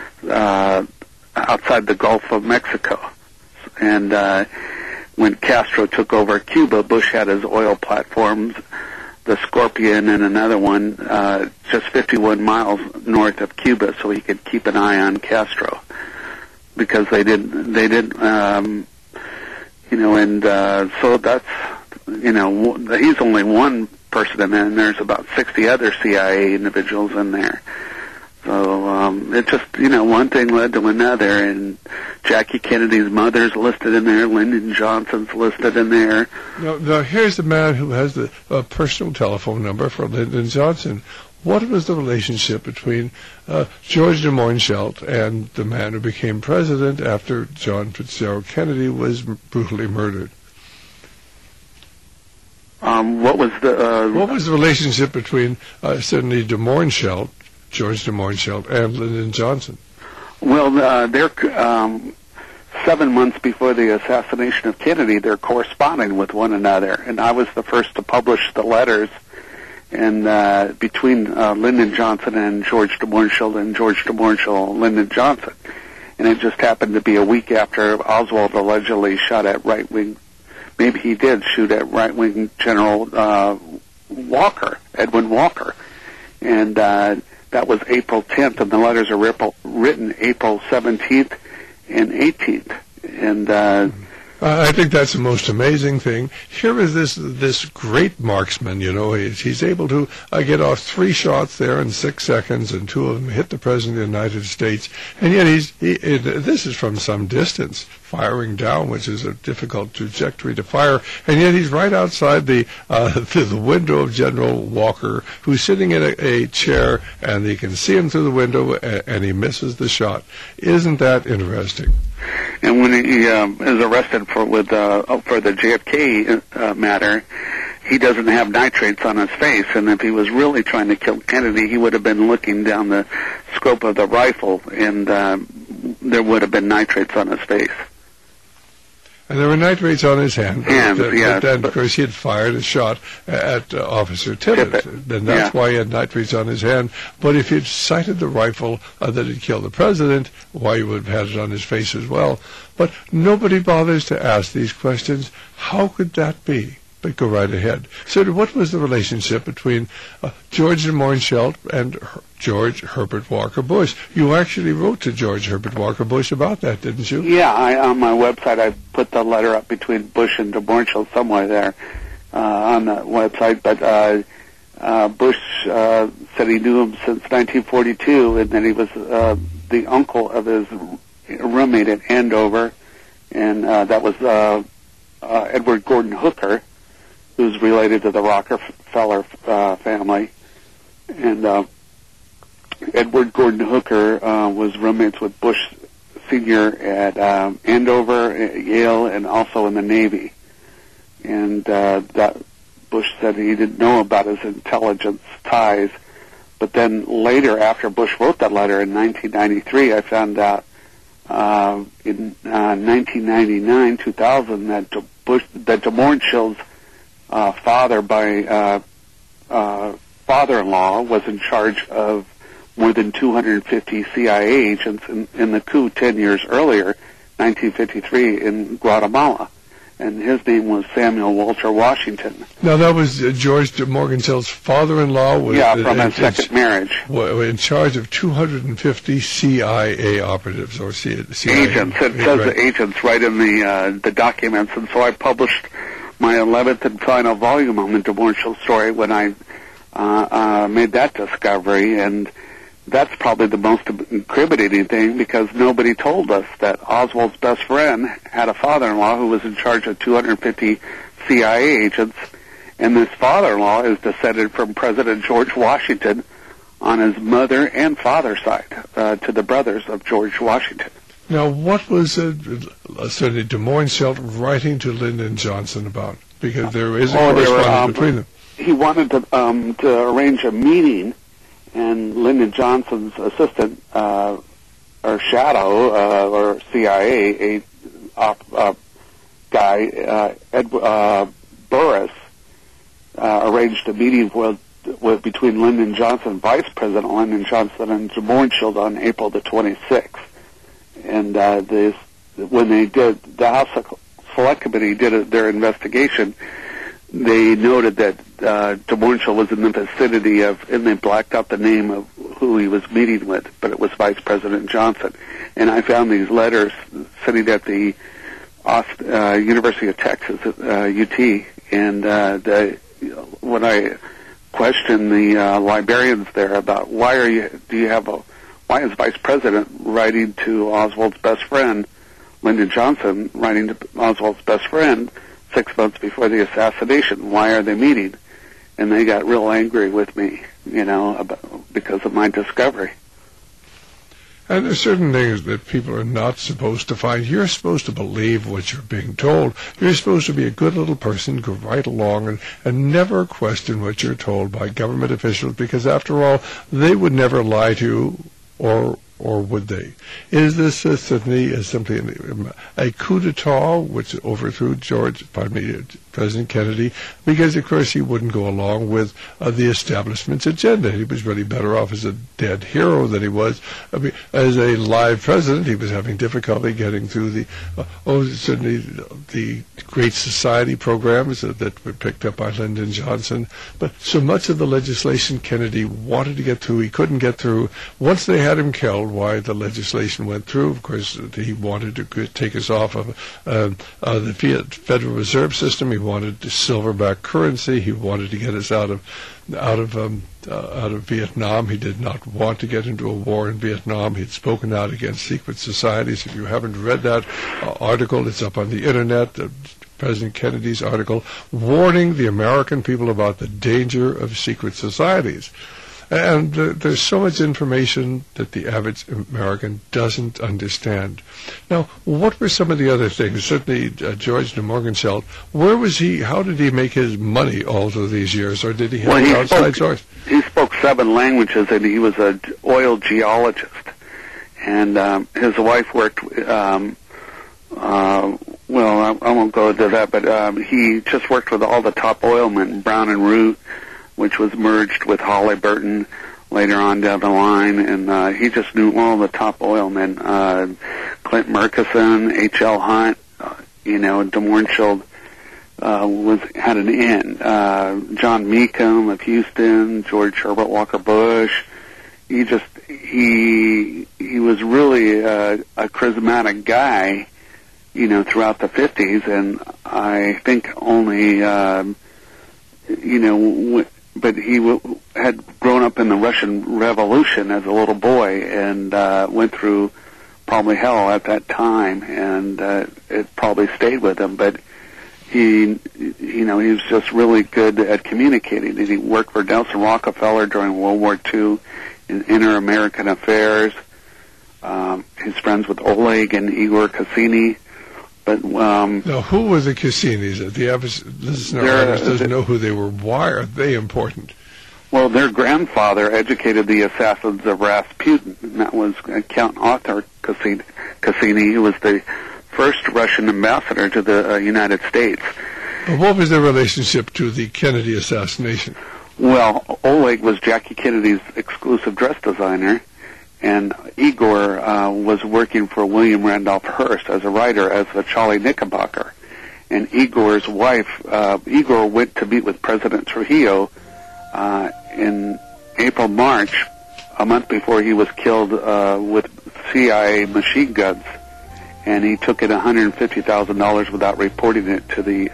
outside the Gulf of Mexico. And when Castro took over Cuba, Bush had his oil platforms, the Scorpion and another one just 51 miles north of Cuba, so he could keep an eye on Castro, because they didn't so that's, he's only one person in there, and there's about 60 other CIA individuals in there. So it just, one thing led to another, and Jackie Kennedy's mother's listed in there, Lyndon Johnson's listed in there. Now here's the man who has the personal telephone number for Lyndon Johnson. What was the relationship between George de Mohrenschildt and the man who became president after John Fitzgerald Kennedy was brutally murdered? What was the relationship between Sidney de Mohrenschildt, George de Mohrenschildt, and Lyndon Johnson? Well, they're 7 months before the assassination of Kennedy, they're corresponding with one another, and I was the first to publish the letters and between Lyndon Johnson and George de Mohrenschildt, and George de Mohrenschildt and Lyndon Johnson. And it just happened to be a week after Oswald allegedly shot at right-wing, maybe he did shoot at right-wing General Walker, Edwin Walker. And that was April 10th, and the letters are written April 17th and 18th. And I think that's the most amazing thing. Here is this great marksman, he's able to get off 3 shots there in 6 seconds, and 2 of them hit the President of the United States. And yet this is from some distance, firing down, which is a difficult trajectory to fire. And yet he's right outside the window of General Walker, who's sitting in a chair, and he can see him through the window, and he misses the shot. Isn't that interesting? And when he is arrested for the JFK matter, he doesn't have nitrates on his face, and if he was really trying to kill Kennedy, he would have been looking down the scope of the rifle, and there would have been nitrates on his face. And there were nitrates on his hand. Yes. But then, of course, he had fired a shot at Officer Tippit. And that's why he had nitrates on his hand. But if he'd sighted the rifle that had killed the president, why he would have had it on his face as well. But nobody bothers to ask these questions. How could that be? But go right ahead. So what was the relationship between George de Mohrenschildt and George Herbert Walker Bush? You actually wrote to George Herbert Walker Bush about that, didn't you? Yeah, on my website I put the letter up between Bush and de Mohrenschildt somewhere there on the website. But Bush said he knew him since 1942, and that he was the uncle of his roommate at Andover, and that was Edward Gordon Hooker, who's related to the Rockefeller family. And Edward Gordon Hooker was roommates with Bush Sr. at Andover, at Yale, and also in the Navy. And that Bush said he didn't know about his intelligence ties. But then later, after Bush wrote that letter in 1993, I found out in 1999, 2000, that de Mohrenschildt's father by father-in-law was in charge of more than 250 CIA agents in the coup 10 years earlier, 1953, in Guatemala. And his name was Samuel Walter Washington. Now, that was George de Mohrenschildt's father-in-law? From his second marriage. In charge of 250 CIA operatives, or CIA agents. It says agents right in the documents. And so I published my 11th and final volume on the de Mohrenschildt story when I made that discovery, and that's probably the most incriminating thing, because nobody told us that Oswald's best friend had a father-in-law who was in charge of 250 CIA agents, and this father-in-law is descended from President George Washington on his mother and father's side, to the brothers of George Washington. Now, what was Senator de Mohrenschildt writing to Lyndon Johnson about? Because there is a correspondence between them. He wanted to arrange a meeting, and Lyndon Johnson's assistant, or shadow, or CIA guy, Burris, arranged a meeting between Lyndon Johnson, Vice President Lyndon Johnson, and de Mohrenschildt on April the 26th. And when they did, the House Select Committee did their investigation, they noted that de Mohrenschildt was in the vicinity of, and they blacked out the name of who he was meeting with, but it was Vice President Johnson. And I found these letters sitting at the University of Texas, UT, and when I questioned the librarians there about why is Vice President writing to Oswald's best friend, Lyndon Johnson, writing to Oswald's best friend 6 months before the assassination? Why are they meeting? And they got real angry with me, because of my discovery. And there's certain things that people are not supposed to find. You're supposed to believe what you're being told. You're supposed to be a good little person, go right along and never question what you're told by government officials, because after all, they would never lie to you, or would they? Is this simply a coup d'etat which overthrew President Kennedy? Because, of course, he wouldn't go along with the establishment's agenda. He was really better off as a dead hero than he was. As a live president, he was having difficulty getting through the Great Society programs that were picked up by Lyndon Johnson. But so much of the legislation Kennedy wanted to get through, he couldn't get through. Once they had him killed, why the legislation went through, of course, he wanted to take us off of the Federal Reserve System. He wanted silverback currency. He wanted to get us out of Vietnam. He did not want to get into a war in Vietnam. He had spoken out against secret societies. If you haven't read that article, it's up on the internet. President Kennedy's article warning the American people about the danger of secret societies. And there's so much information that the average American doesn't understand. Now, what were some of the other things? Certainly, George de Morgenstern, where was he? How did he make his money all through these years, or did he have an outside source? He spoke 7 languages, and he was an oil geologist. And his wife worked, I won't go into that, but he just worked with all the top oilmen, Brown and Root, which was merged with Halliburton later on down the line, and he just knew all the top oilmen, Clint Murchison, H.L. Hunt, de Mohrenschildt had an in, John Mecum of Houston, George Herbert Walker Bush. He was really a charismatic guy, throughout the 50s, and I think only, but he had grown up in the Russian Revolution as a little boy and went through probably hell at that time, and it probably stayed with him. But he was just really good at communicating. He worked for Nelson Rockefeller during World War II in Inter-American Affairs. He's friends with Oleg and Igor Cassini. But now, who were the Cassinis? The average listener doesn't know who they were. Why are they important? Well, their grandfather educated the assassins of Rasputin, and that was Count Arthur Cassini, who was the first Russian ambassador to the United States. But what was their relationship to the Kennedy assassination? Well, Oleg was Jackie Kennedy's exclusive dress designer, and Igor was working for William Randolph Hearst as a writer, as a Charlie Knickerbocker. And Igor's wife, Igor went to meet with President Trujillo in March, a month before he was killed with CIA machine guns. And he took in $150,000 without reporting it to the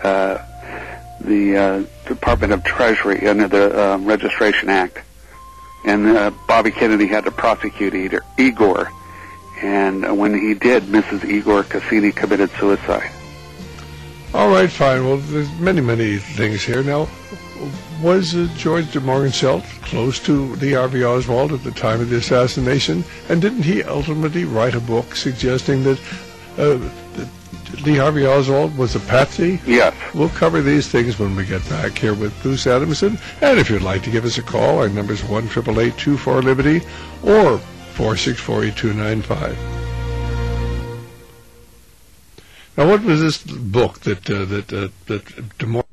Department of Treasury under the Registration Act. And Bobby Kennedy had to prosecute Igor. And when he did, Mrs. Igor Cassini committed suicide. All right, fine. Well, there's many, many things here. Now, was George de Morgenstern close to Lee Harvey Oswald at the time of the assassination? And didn't he ultimately write a book suggesting that Lee Harvey Oswald was a patsy? Yes. We'll cover these things when we get back here with Bruce Adamson. And if you'd like to give us a call, our number is 1-888-24-LIBERTY or 464-8295. Now, what was this book that De Morgenstern...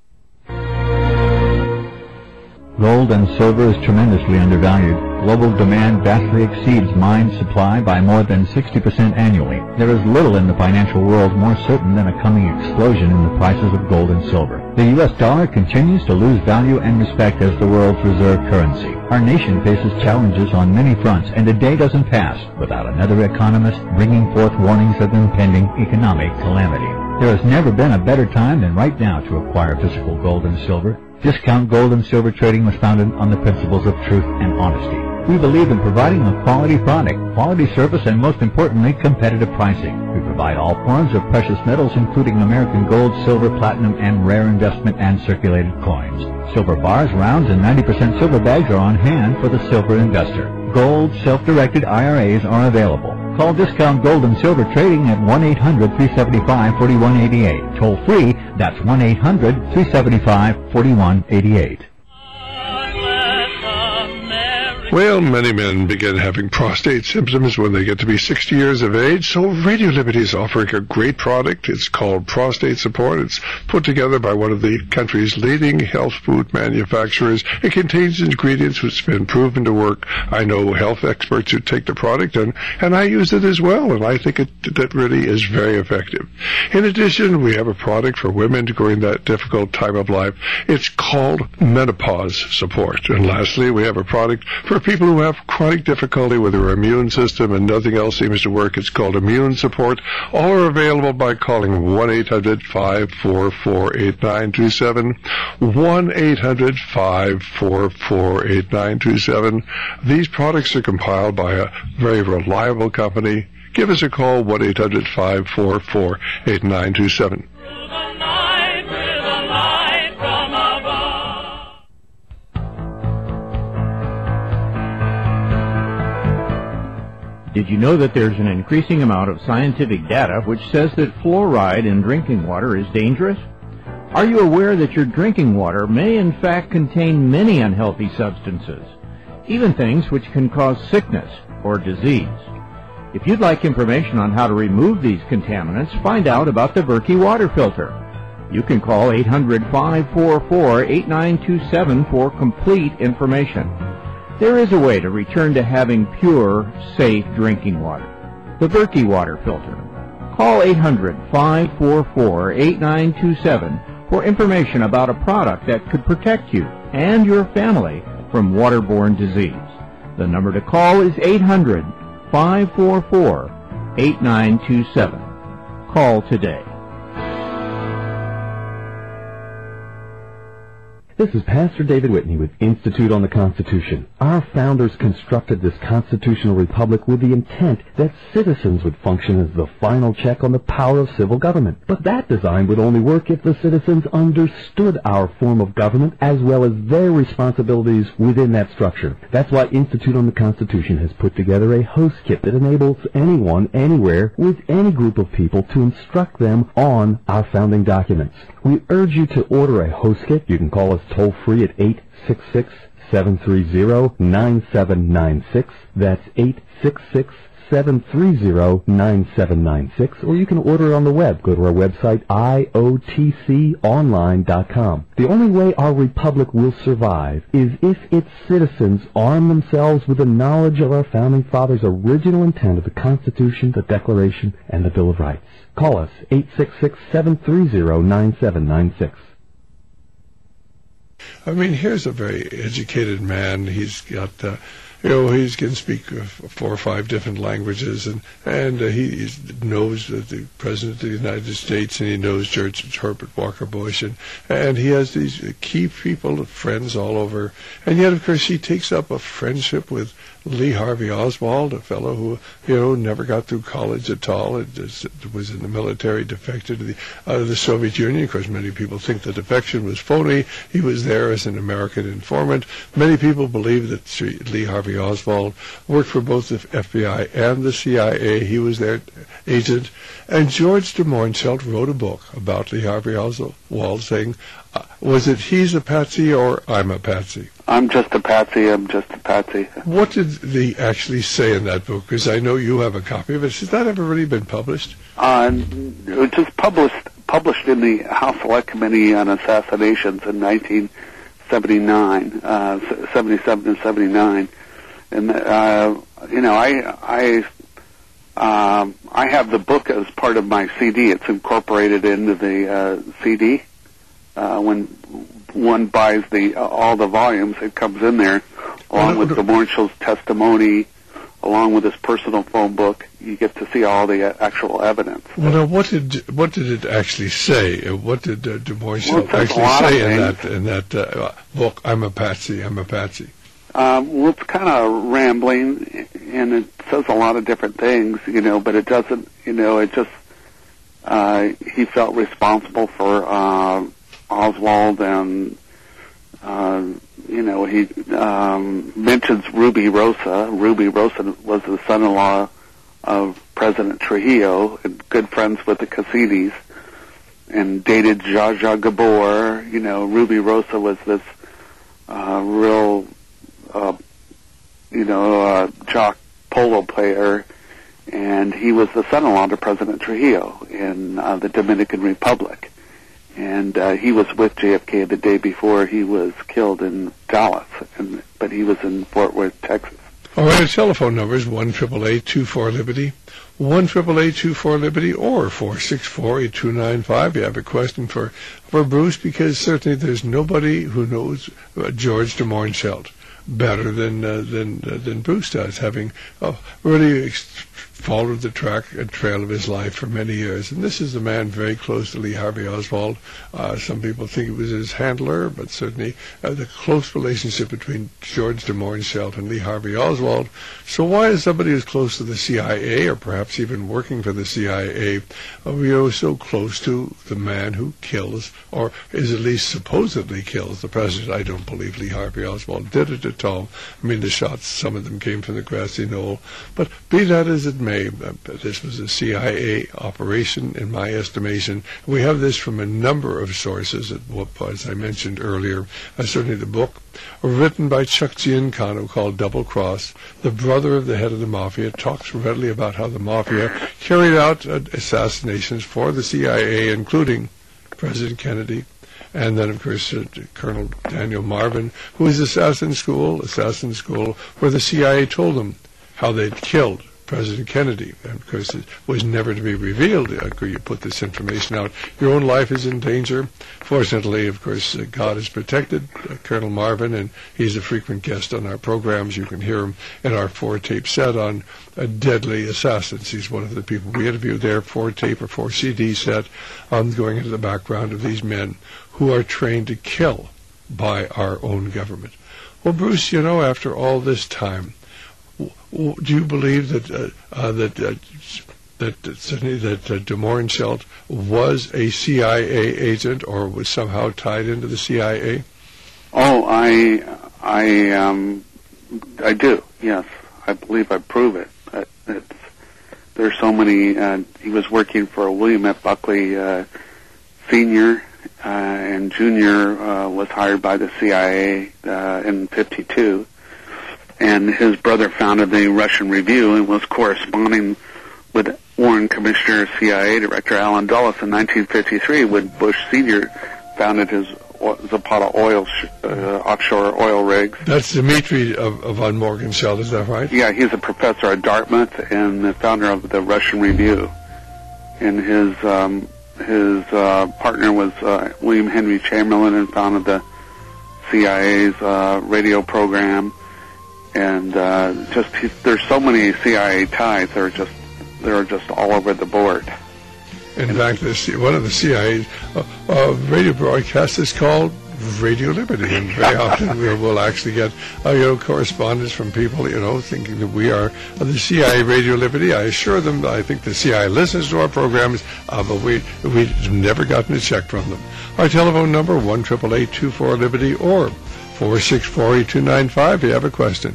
Gold and silver is tremendously undervalued. Global demand vastly exceeds mine supply by more than 60% annually. There is little in the financial world more certain than a coming explosion in the prices of gold and silver. The U.S. dollar continues to lose value and respect as the world's reserve currency. Our nation faces challenges on many fronts, and a day doesn't pass without another economist bringing forth warnings of impending economic calamity. There has never been a better time than right now to acquire physical gold and silver. Discount Gold and Silver Trading was founded on the principles of truth and honesty. We believe in providing a quality product, quality service, and most importantly, competitive pricing. We provide all forms of precious metals, including American gold, silver, platinum, and rare investment and circulated coins. Silver bars, rounds, and 90% silver bags are on hand for the silver investor. Gold self-directed IRAs are available. Call Discount Gold and Silver Trading at 1-800-375-4188. Toll free, that's 1-800-375-4188. Well, many men begin having prostate symptoms when they get to be 60 years of age, so Radio Liberty is offering a great product. It's called Prostate Support. It's put together by one of the country's leading health food manufacturers. It contains ingredients which have been proven to work. I know health experts who take the product, and I use it as well, and I think that really is very effective. In addition, we have a product for women during that difficult time of life. It's called Menopause Support. And lastly, we have a product for people who have chronic difficulty with their immune system and nothing else seems to work. It's called Immune Support. All are available by calling 1-800-544-8927, 1-800-544-8927. These products are compiled by a very reliable company. Give us a call, 1-800-544-8927. Did you know that there's an increasing amount of scientific data which says that fluoride in drinking water is dangerous? Are you aware that your drinking water may in fact contain many unhealthy substances, even things which can cause sickness or disease? If you'd like information on how to remove these contaminants, find out about the Berkey water filter. You can call 800-544-8927 for complete information. There is a way to return to having pure, safe drinking water. The Berkey water filter. Call 800-544-8927 for information about a product that could protect you and your family from waterborne disease. The number to call is 800-544-8927. Call today. This is Pastor David Whitney with Institute on the Constitution. Our founders constructed this constitutional republic with the intent that citizens would function as the final check on the power of civil government. But that design would only work if the citizens understood our form of government as well as their responsibilities within that structure. That's why Institute on the Constitution has put together a host kit that enables anyone, anywhere, with any group of people to instruct them on our founding documents. We urge you to order a host kit. You can call us toll-free at 866-730-9796. That's 866-730-9796. Or you can order it on the web. Go to our website, iotconline.com. The only way our republic will survive is if its citizens arm themselves with the knowledge of our founding fathers' original intent of the Constitution, the Declaration, and the Bill of Rights. Call us, 866-730-9796. I mean, here's a very educated man. He's got, he can speak 4 or 5 different languages, and he knows the President of the United States, and he knows George Herbert Walker Bush, and he has these key people, friends all over. And yet, of course, he takes up a friendship with Lee Harvey Oswald, a fellow who, never got through college at all. It was in the military, defected to the Soviet Union. Of course, many people think the defection was phony. He was there as an American informant. Many people believe that Lee Harvey Oswald worked for both the FBI and the CIA. He was their agent. And George de Mohrenschildt wrote a book about Lee Harvey Oswald saying, was it he's a patsy or I'm a patsy? I'm just a patsy, I'm just a patsy. What did Lee actually say in that book? Because I know you have a copy of it. Has that ever really been published? It was just published in the House Select Committee on Assassinations in 1979, 77 and 79. And, I have the book as part of my CD. It's incorporated into the CD. When one buys all the volumes, it comes in there, along with the Mohrenschildt's testimony, along with his personal phone book. You get to see all the actual evidence. Well, now, what did it actually say? What did de Mohrenschildt actually say in that book? I'm a patsy. I'm a patsy. Well, it's kind of rambling, and it says a lot of different things, but it doesn't, it just, he felt responsible for Oswald, and, he mentions Ruby Rosa. Ruby Rosa was the son-in-law of President Trujillo, and good friends with the Cassinis, and dated Zsa Zsa Gabor. Ruby Rosa was this real jock polo player, and he was the son-in-law to President Trujillo in the Dominican Republic. And he was with JFK the day before he was killed in Dallas, but he was in Fort Worth, Texas. All right, our telephone number is 1-888-24-LIBERTY, 1-888-24-LIBERTY, or 464-8295. You have a question for Bruce, because certainly there's nobody who knows George de Mohrenschildt better than Bruce does, having really followed the trail of his life for many years. And this is a man very close to Lee Harvey Oswald. Some people think it was his handler, but certainly the close relationship between George de Mohrenschildt and Lee Harvey Oswald. So why is somebody who's close to the CIA, or perhaps even working for the CIA, so close to the man who kills, or is at least supposedly kills, the president? I don't believe Lee Harvey Oswald did it. foot tall. I mean, the shots, some of them came from the grassy knoll. But be that as it may, this was a CIA operation, in my estimation. We have this from a number of sources, as I mentioned earlier. Certainly the book written by Chuck Giancano called Double Cross, the brother of the head of the Mafia, talks readily about how the Mafia carried out assassinations for the CIA, including President Kennedy, and then, of course, Colonel Daniel Marvin, who was assassin school, where the CIA told them how they'd killed President Kennedy. And, of course, it was never to be revealed. You put this information out. Your own life is in danger. Fortunately, of course, God has protected Colonel Marvin, and he's a frequent guest on our programs. You can hear him in our 4-tape set on deadly assassins. He's one of the people we interviewed there, 4-tape or 4-CD set, going into the background of these men who are trained to kill by our own government. Well, Bruce, after all this time, do you believe that de Mohrenschildt was a CIA agent or was somehow tied into the CIA? Oh, I do. Yes, I believe I prove it. There's so many. He was working for William F. Buckley Sr. And Jr. Was hired by the CIA in '52. And his brother founded the Russian Review and was corresponding with Warren Commissioner CIA Director Alan Dulles in 1953 when Bush Sr. founded his Zapata offshore oil rigs. That's Dmitry von Morgenscheld, is that right? Yeah, he's a professor at Dartmouth and the founder of the Russian Review. And his partner was William Henry Chamberlain, and founded the CIA's radio program. And there's so many CIA ties. They're just all over the board. In fact, one of the CIA's radio broadcasts is called Radio Liberty, and very often we'll actually get correspondence from people thinking that we are the CIA Radio Liberty. I assure them that I think the CIA listens to our programs, but we've never gotten a check from them. Our telephone number 1-888-24-LIBERTY or 464-8295 if you have a question.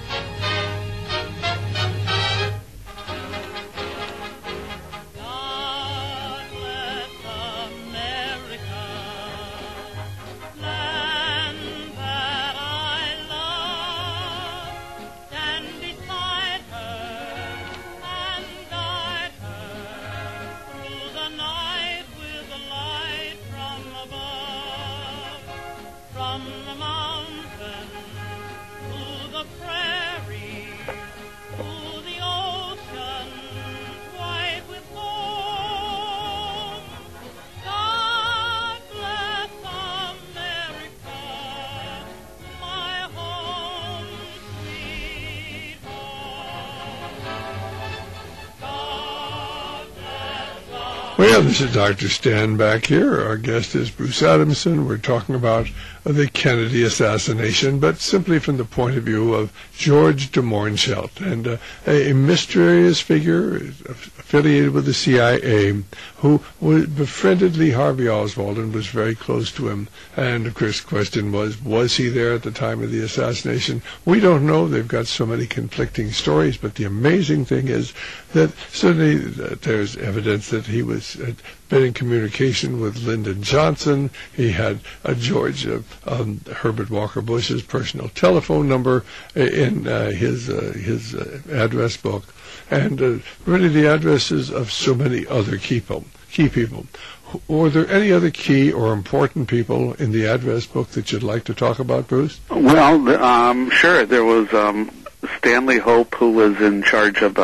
Well, this is Dr. Stan back here. Our guest is Bruce Adamson. We're talking about the Kennedy assassination, but simply from the point of view of George de Mohrenschildt, and a mysterious figure affiliated with the CIA who befriended Lee Harvey Oswald and was very close to him. And, of course, the question was he there at the time of the assassination? We don't know. They've got so many conflicting stories, but the amazing thing is that certainly there's evidence that he was been in communication with Lyndon Johnson. He had George Herbert Walker Bush's personal telephone number in his address book, and really the addresses of so many other key people. Were there any other key or important people in the address book that you'd like to talk about, Bruce? Well, sure. There was Stanley Hope, who was in charge of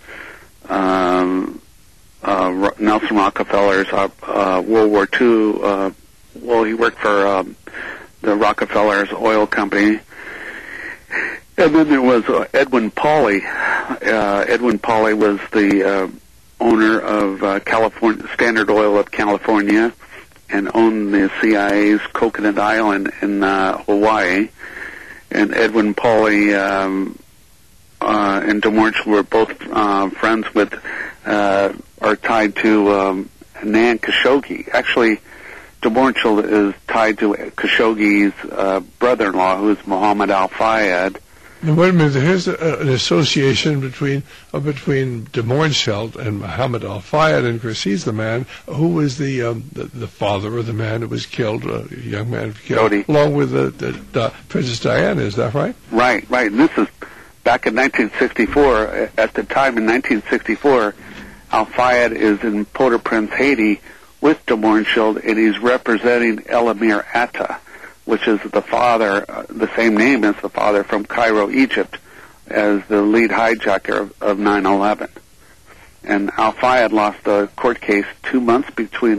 Nelson Rockefeller's World War II. He worked for the Rockefeller's oil company. And then there was Edwin Pauley. Edwin Pauley was the owner of California Standard Oil of California, and owned the CIA's Coconut Island in Hawaii. And Edwin Pauley and de Mohrenschildt were both friends with, are tied to Nan Khashoggi. Actually, Dmornshield is tied to Khashoggi's brother-in-law, who is Mohammed Al-Fayed. Now, wait a minute. Here's an association between Dmornshield and Mohammed Al-Fayed, and of course he's the man who was the father of the man who was killed, a young man killed, Dodi, along with Princess Diana. Is that right? Right. And this is back in 1964. At the time in 1964, Al-Fayed is in Port-au-Prince, Haiti, with Dmornshield, and he's representing El Amir Atta, which is the father, the same name as the father from Cairo, Egypt, as the lead hijacker of 9/11. And Al-Fayed lost the court case 2 months before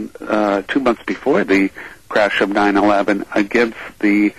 the crash of 9/11 against the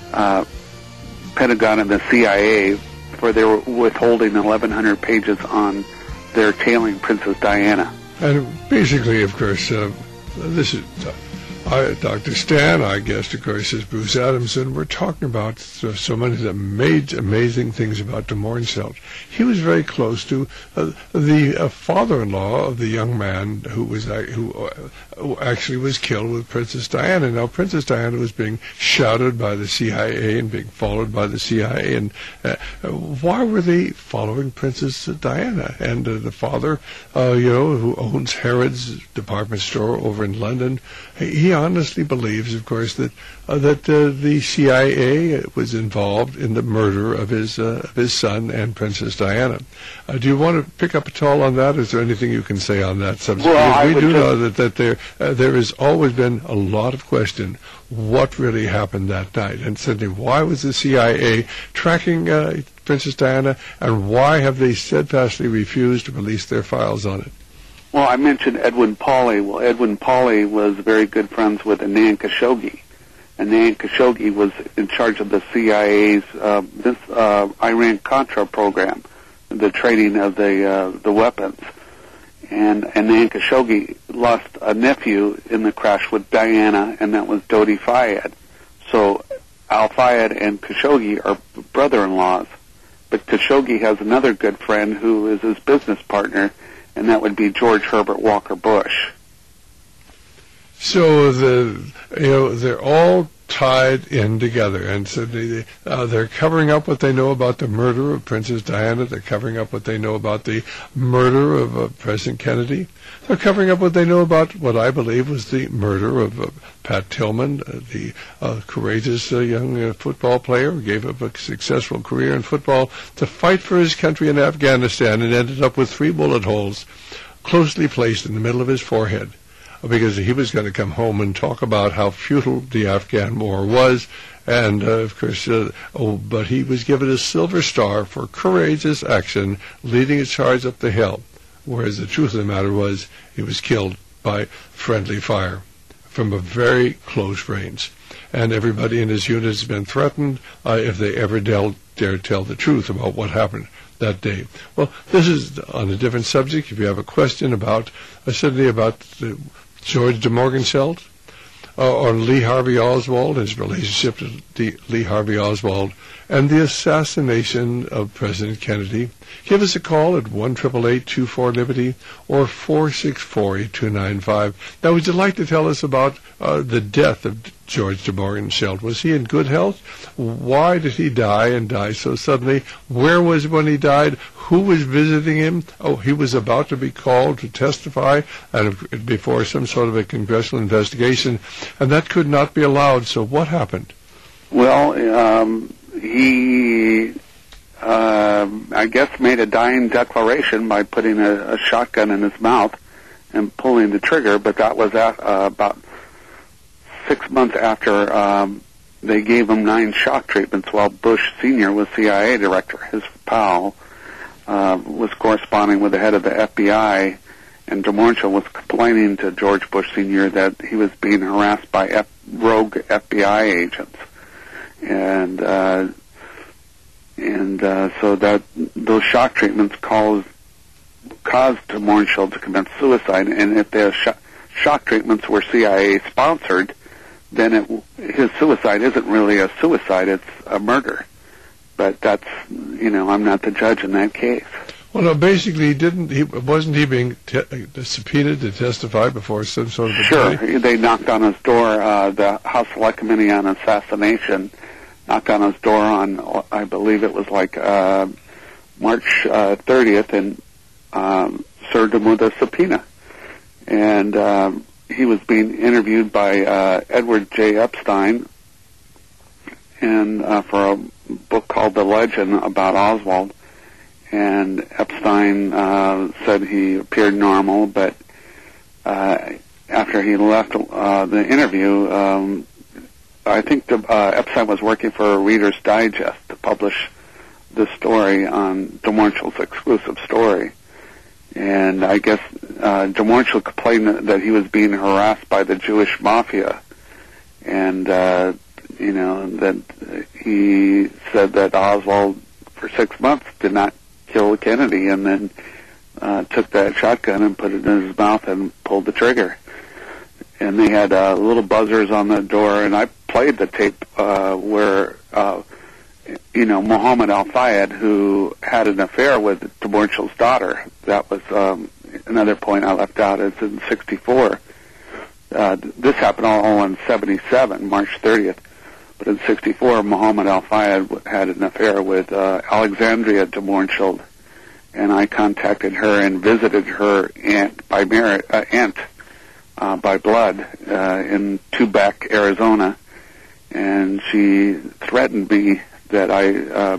Pentagon and the CIA for their withholding 1,100 pages on their tailing Princess Diana. And basically, of course, this is Dr. Stan. Our guest, of course, is Bruce Adamson. We're talking about so many amazing things about Dmornshield. He was very close to the father-in-law of the young man who actually was killed with Princess Diana. Now, Princess Diana was being shadowed by the CIA and being followed by the CIA. And why were they following Princess Diana? And the father, who owns Harrods department store over in London, he honestly believes, of course, that the CIA was involved in the murder of his son and Princess Diana. Do you want to pick up at all on that? Is there anything you can say on that subject? Well, we do know that there has always been a lot of question what really happened that night, and certainly why was the CIA tracking Princess Diana, and why have they steadfastly refused to release their files on it? Well, I mentioned Edwin Pauley. Well, Edwin Pauley was very good friends with Anand Khashoggi. Anand Khashoggi was in charge of the CIA's Iran-Contra program, the trading of the weapons. And Anand Khashoggi lost a nephew in the crash with Diana, and that was Dodi Fayed. So Al-Fayed and Khashoggi are brother-in-laws. But Khashoggi has another good friend who is his business partner, and that would be George Herbert Walker Bush. So they're all tied in together, and so they're covering up what they know about the murder of Princess Diana. They're covering up what they know about the murder of President Kennedy. They're covering up what they know about what I believe was the murder of Pat Tillman, the courageous young football player who gave up a successful career in football to fight for his country in Afghanistan and ended up with 3 bullet holes closely placed in the middle of his forehead, because he was going to come home and talk about how futile the Afghan war was. And, of course, but he was given a Silver Star for courageous action leading a charge up the hill, whereas the truth of the matter was he was killed by friendly fire from a very close range. And everybody in his unit has been threatened if they ever dare tell the truth about what happened that day. Well, this is on a different subject. If you have a question about, certainly about George Dmornshield or Lee Harvey Oswald, his relationship to Lee Harvey Oswald, and the assassination of President Kennedy, give us a call at 1-888-24-LIBERTY or 464-8295. Now, would you like to tell us about the death of George Dmornshield? Was he in good health? Why did he die and die so suddenly? Where was he when he died? Who was visiting him? Oh, he was about to be called to testify and before some sort of a congressional investigation, and that could not be allowed. So what happened? Well, he, I guess, made a dying declaration by putting a shotgun in his mouth and pulling the trigger, but that was about 6 months after they gave him 9 shock treatments while Bush Sr. was CIA director. His pal was corresponding with the head of the FBI, and Dmornshield was complaining to George Bush Sr. that he was being harassed by rogue FBI agents. And so that those shock treatments caused Dmornshield to commit suicide. And if the shock treatments were CIA sponsored, then his suicide isn't really a suicide; it's a murder. But that's, I'm not the judge in that case. Well, no, basically, wasn't he being subpoenaed to testify before some sort of a Sure. committee? They knocked on his door, the House Select Committee on Assassination knocked on his door on, I believe it was like March 30th, and served him with a subpoena. And he was being interviewed by Edward J. Epstein, and for a book called The Legend about Oswald. And Epstein said he appeared normal, but after he left the interview, I think Epstein was working for Reader's Digest to publish the story on DeMorchill's exclusive story. And I guess DeMorchill complained that he was being harassed by the Jewish mafia, and that he said that Oswald for 6 months did not kill Kennedy, and then took that shotgun and put it in his mouth and pulled the trigger. And they had little buzzers on the door, and I played the tape where Muhammad Al-Fayed, who had an affair with DeMorchill's daughter. That was another point I left out. It's in 1964. This happened all in 1977, March 30th. But in 1964, Muhammad Al-Fayed had an affair with Alexandria DeMorchill, and I contacted her and visited her aunt by blood in Tubac, Arizona, and she threatened me that I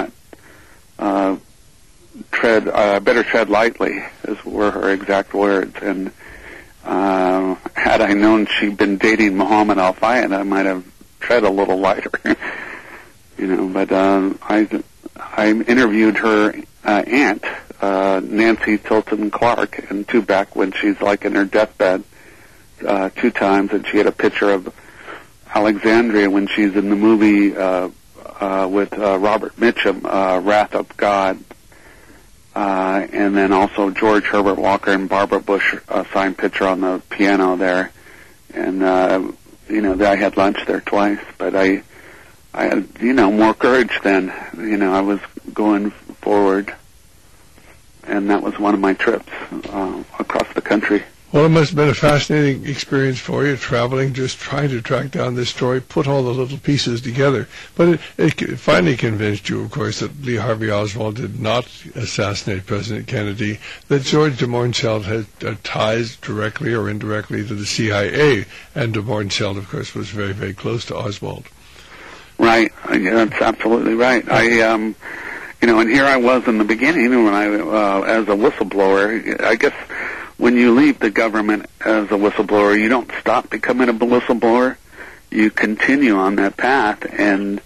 better tread lightly, were her exact words. And had I known she'd been dating Muhammad Al-Fayed, I might have tread a little lighter. But I interviewed her aunt, Nancy Tilton Clark, in Tubac when she's like in her deathbed 2 times, and she had a picture of Alexandria when she's in the movie with Robert Mitchum, Wrath of God, and then also George Herbert Walker and Barbara Bush signed picture on the piano there. And I had lunch there twice, but I had more courage then. I was going forward, and that was one of my trips across the country. Well, it must have been a fascinating experience for you, traveling, just trying to track down this story, put all the little pieces together. But it finally convinced you, of course, that Lee Harvey Oswald did not assassinate President Kennedy, that George DeMorchell had ties directly or indirectly to the CIA, and DeMorchell, of course, was very, very close to Oswald. Right. That's absolutely right. And here I was in the beginning when I, as a whistleblower, I guess when you leave the government as a whistleblower, you don't stop becoming a whistleblower. You continue on that path, and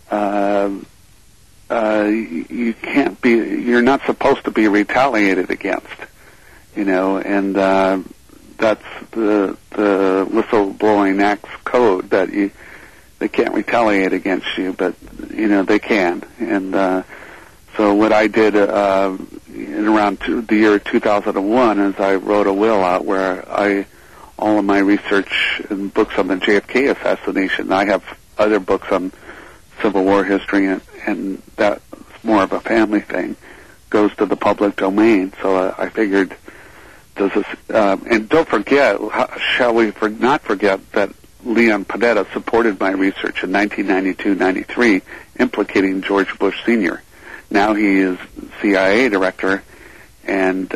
you're not supposed to be retaliated against, and that's the Whistleblowing Act's code, that they can't retaliate against you, but, they can. And so what I did in around the year 2001 is I wrote a will out where all of my research and books on the JFK assassination. I have other books on Civil War history, and that's more of a family thing, goes to the public domain. So I figured, and don't forget, shall we not forget that Leon Panetta supported my research in 1992-93, implicating George Bush Sr. Now he is CIA director, and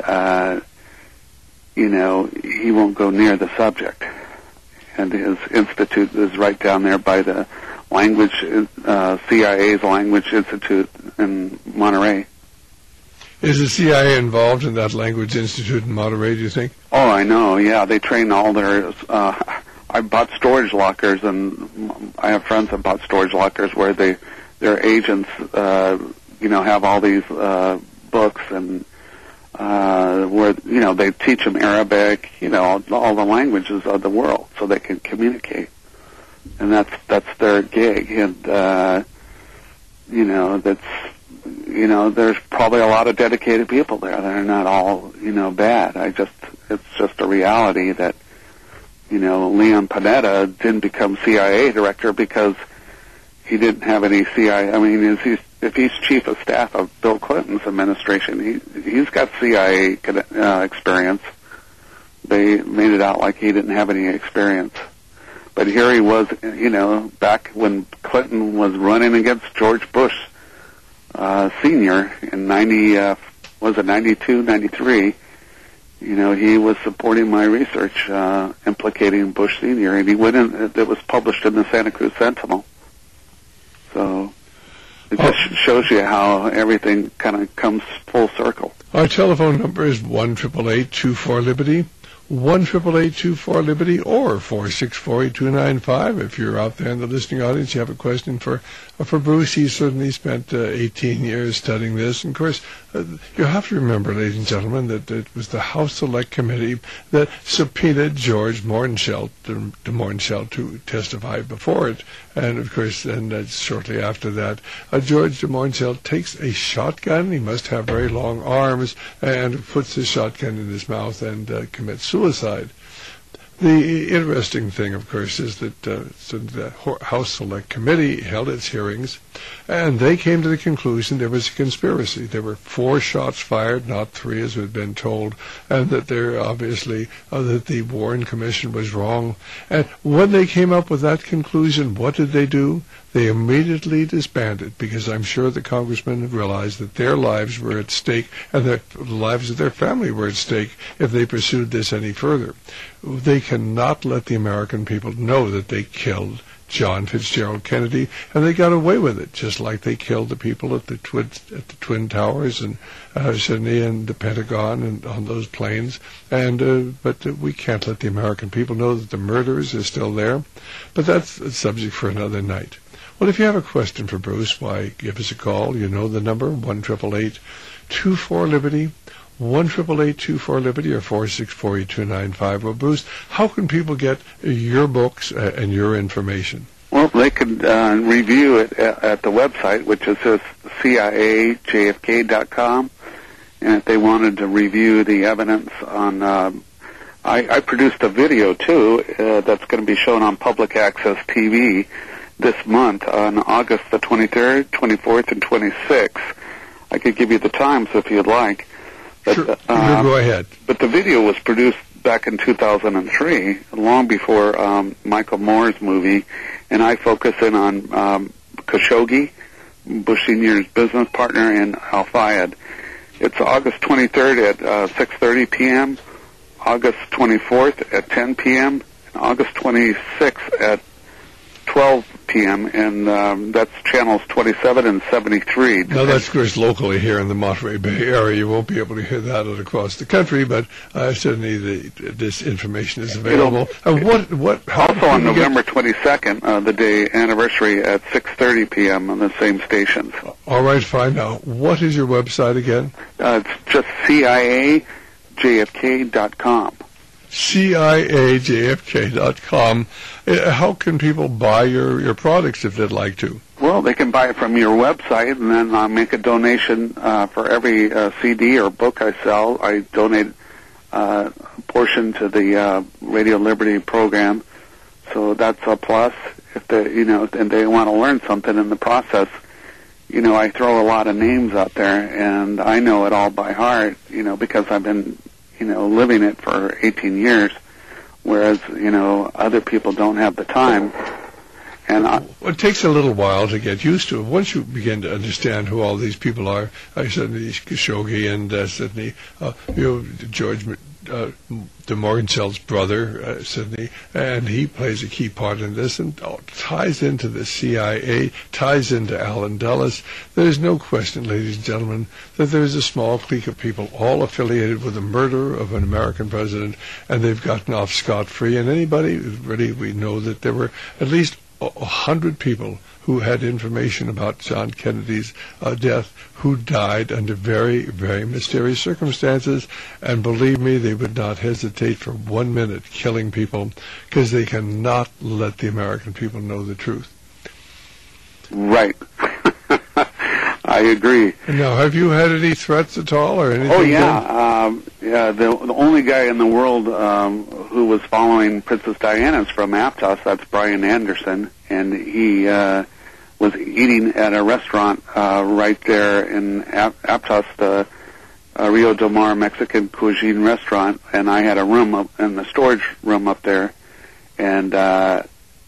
he won't go near the subject. And his institute is right down there by the CIA's Language Institute in Monterey. Is the CIA involved in that Language Institute in Monterey, do you think? Oh, I know, yeah. They train all their... I bought storage lockers, and I have friends that bought storage lockers where their agents, have all these books, and where, they teach them Arabic, all the languages of the world so they can communicate. And that's their gig. And, there's probably a lot of dedicated people there. They're not all, bad. It's just a reality that, Leon Panetta didn't become CIA director because he didn't have any CIA. I mean, if he's chief of staff of Bill Clinton's administration, he's got CIA experience. They made it out like he didn't have any experience. But here he was, back when Clinton was running against George Bush Sr. in 92, 93, he was supporting my research implicating Bush Sr., and he went in, it was published in the Santa Cruz Sentinel. So it just shows you how everything kind of comes full circle. Our telephone number is 1-888-24-LIBERTY, 1-888-24-LIBERTY, or 464-8295. If you're out there in the listening audience, you have a question for Bruce. He certainly spent 18 years studying this. And of course, you have to remember, ladies and gentlemen, that it was the House Select Committee that subpoenaed George Morgenscheld, de Morgenscheld, to testify before it. And of course, and shortly after that, George de Morgenscheld takes a shotgun. He must have very long arms, and puts his shotgun in his mouth and commits suicide. The interesting thing, of course, is that the House Select Committee held its hearings, and they came to the conclusion there was a conspiracy. There were 4 shots fired, not 3 as had been told, and that there obviously that the Warren Commission was wrong. And when they came up with that conclusion, what did they do? They immediately disbanded, because I'm sure the congressmen realized that their lives were at stake, and the lives of their family were at stake if they pursued this any further. They cannot let the American people know that they killed John Fitzgerald Kennedy, and they got away with it, just like they killed the people at the Twin Towers and Sydney and the Pentagon and on those planes. And but we can't let the American people know that the murderers are still there. But that's a subject for another night. Well, if you have a question for Bruce, why, give us a call. You know the number, 1-888-24-LIBERTY, 1-888-24-LIBERTY, or 464-8295. Well, Bruce, how can people get your books and your information? Well, they could review it at the website, which is CIAJFK.com. And if they wanted to review the evidence on... I produced a video, too, that's going to be shown on Public Access TV this month on August the 23rd, 24th, and 26th. I could give you the times if you'd like. But, sure, go ahead. But the video was produced back in 2003, long before Michael Moore's movie, and I focus in on Khashoggi, Bush Sr.'s business partner, and Al-Fayed. It's August 23rd at 6:30 p.m., August 24th at 10 p.m., and August 26th at 12 p.m., and that's channels 27 and 73. Now, that's, of course, locally here in the Monterey Bay area. You won't be able to hear that across the country, but certainly this information is available. Also on November 22nd, the day anniversary at 6:30 p.m. on the same stations. All right, fine. Now, what is your website again? It's just CIAJFK.com. CIAJFK.com. How can people buy your products if they'd like to? Well, they can buy it from your website, and then I'll make a donation for every CD or book I sell. I donate a portion to the Radio Liberty program, so that's a plus. If they, and they want to learn something in the process, I throw a lot of names out there, and I know it all by heart, because I've been living it for 18 years, whereas, other people don't have the time. And it takes a little while to get used to it. Once you begin to understand who all these people are, certainly Khashoggi and certainly George de Morgenscheld's brother, Sidney, and he plays a key part in this and ties into the CIA, ties into Alan Dulles. There's no question, ladies and gentlemen, that there's a small clique of people all affiliated with the murder of an American president, and they've gotten off scot-free. And anybody, really, we know that there were at least 100 people who had information about John Kennedy's death, who died under very, very mysterious circumstances, and believe me, they would not hesitate for 1 minute killing people, because they cannot let the American people know the truth. Right. I agree. Now, have you had any threats at all, or anything? Oh, yeah. The only guy in the world who was following Princess Diana is from Aptos. That's Brian Anderson, and he was eating at a restaurant right there in Aptos, the Rio Del Mar Mexican cuisine restaurant, and I had a room up in the storage room up there, and I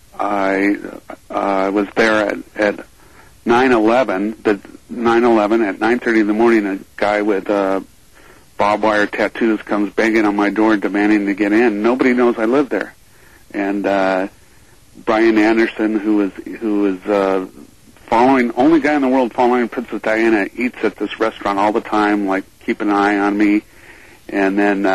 was there at 9/11. The 9/11 at 9:30 in the morning, a guy with barbed wire tattoos comes banging on my door demanding to get in. Nobody knows I live there, and Brian Anderson, who is following, only guy in the world following Princess Diana, eats at this restaurant all the time, like keep an eye on me. And then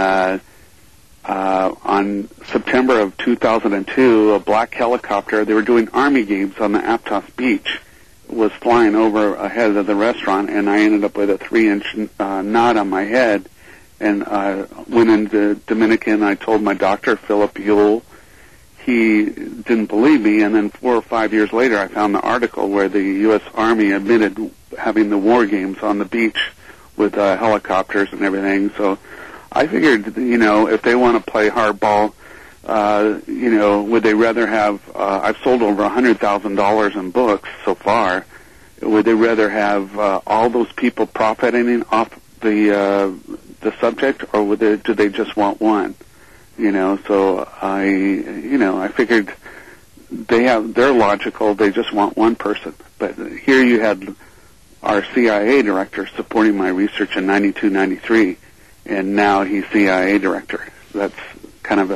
on September of 2002, a black helicopter, they were doing Army games on the Aptos beach, was flying over ahead of the restaurant, and I ended up with a 3-inch knot on my head, and went into Dominican. I told my doctor, Philip Ewell. He didn't believe me, and then 4 or 5 years later, I found the article where the U.S. Army admitted having the war games on the beach with helicopters and everything. So I figured, if they want to play hardball, would they rather have, I've sold over $100,000 in books so far. Would they rather have all those people profiting off the subject, or do they just want one? So I figured they're logical, they just want one person. But here you had our CIA director supporting my research in 92, 93, and now he's CIA director. That's kind of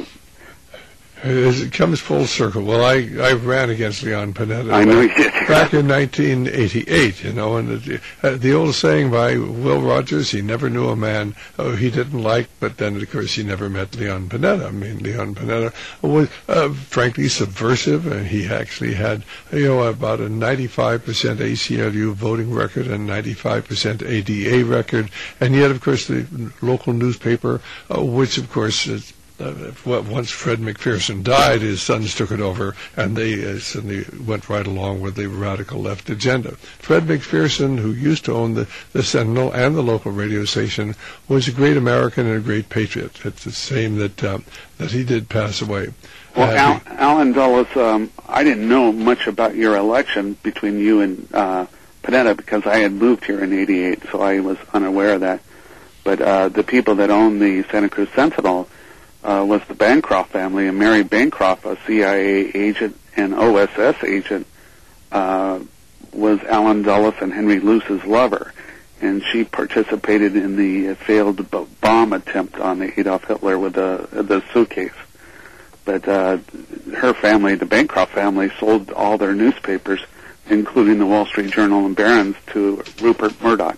it comes full circle. Well, I ran against Leon Panetta. I know you did. Back in 1988, and the old saying by Will Rogers, he never knew a man he didn't like, but then, of course, he never met Leon Panetta. I mean, Leon Panetta was, frankly, subversive, and he actually had, about a 95% ACLU voting record and 95% ADA record, and yet, of course, the local newspaper, which, of course, is once Fred McPherson died, his sons took it over, and they suddenly went right along with the radical left agenda. Fred McPherson, who used to own the Sentinel and the local radio station, was a great American and a great patriot. It's a shame that he did pass away. Well, Alan Dulles, I didn't know much about your election between you and Panetta because I had moved here in '88, so I was unaware of that. But the people that own the Santa Cruz Sentinel was the Bancroft family, and Mary Bancroft, a CIA agent and OSS agent, was Alan Dulles and Henry Luce's lover, and she participated in the failed bomb attempt on Adolf Hitler with the suitcase. But her family, the Bancroft family, sold all their newspapers, including the Wall Street Journal and Barron's, to Rupert Murdoch.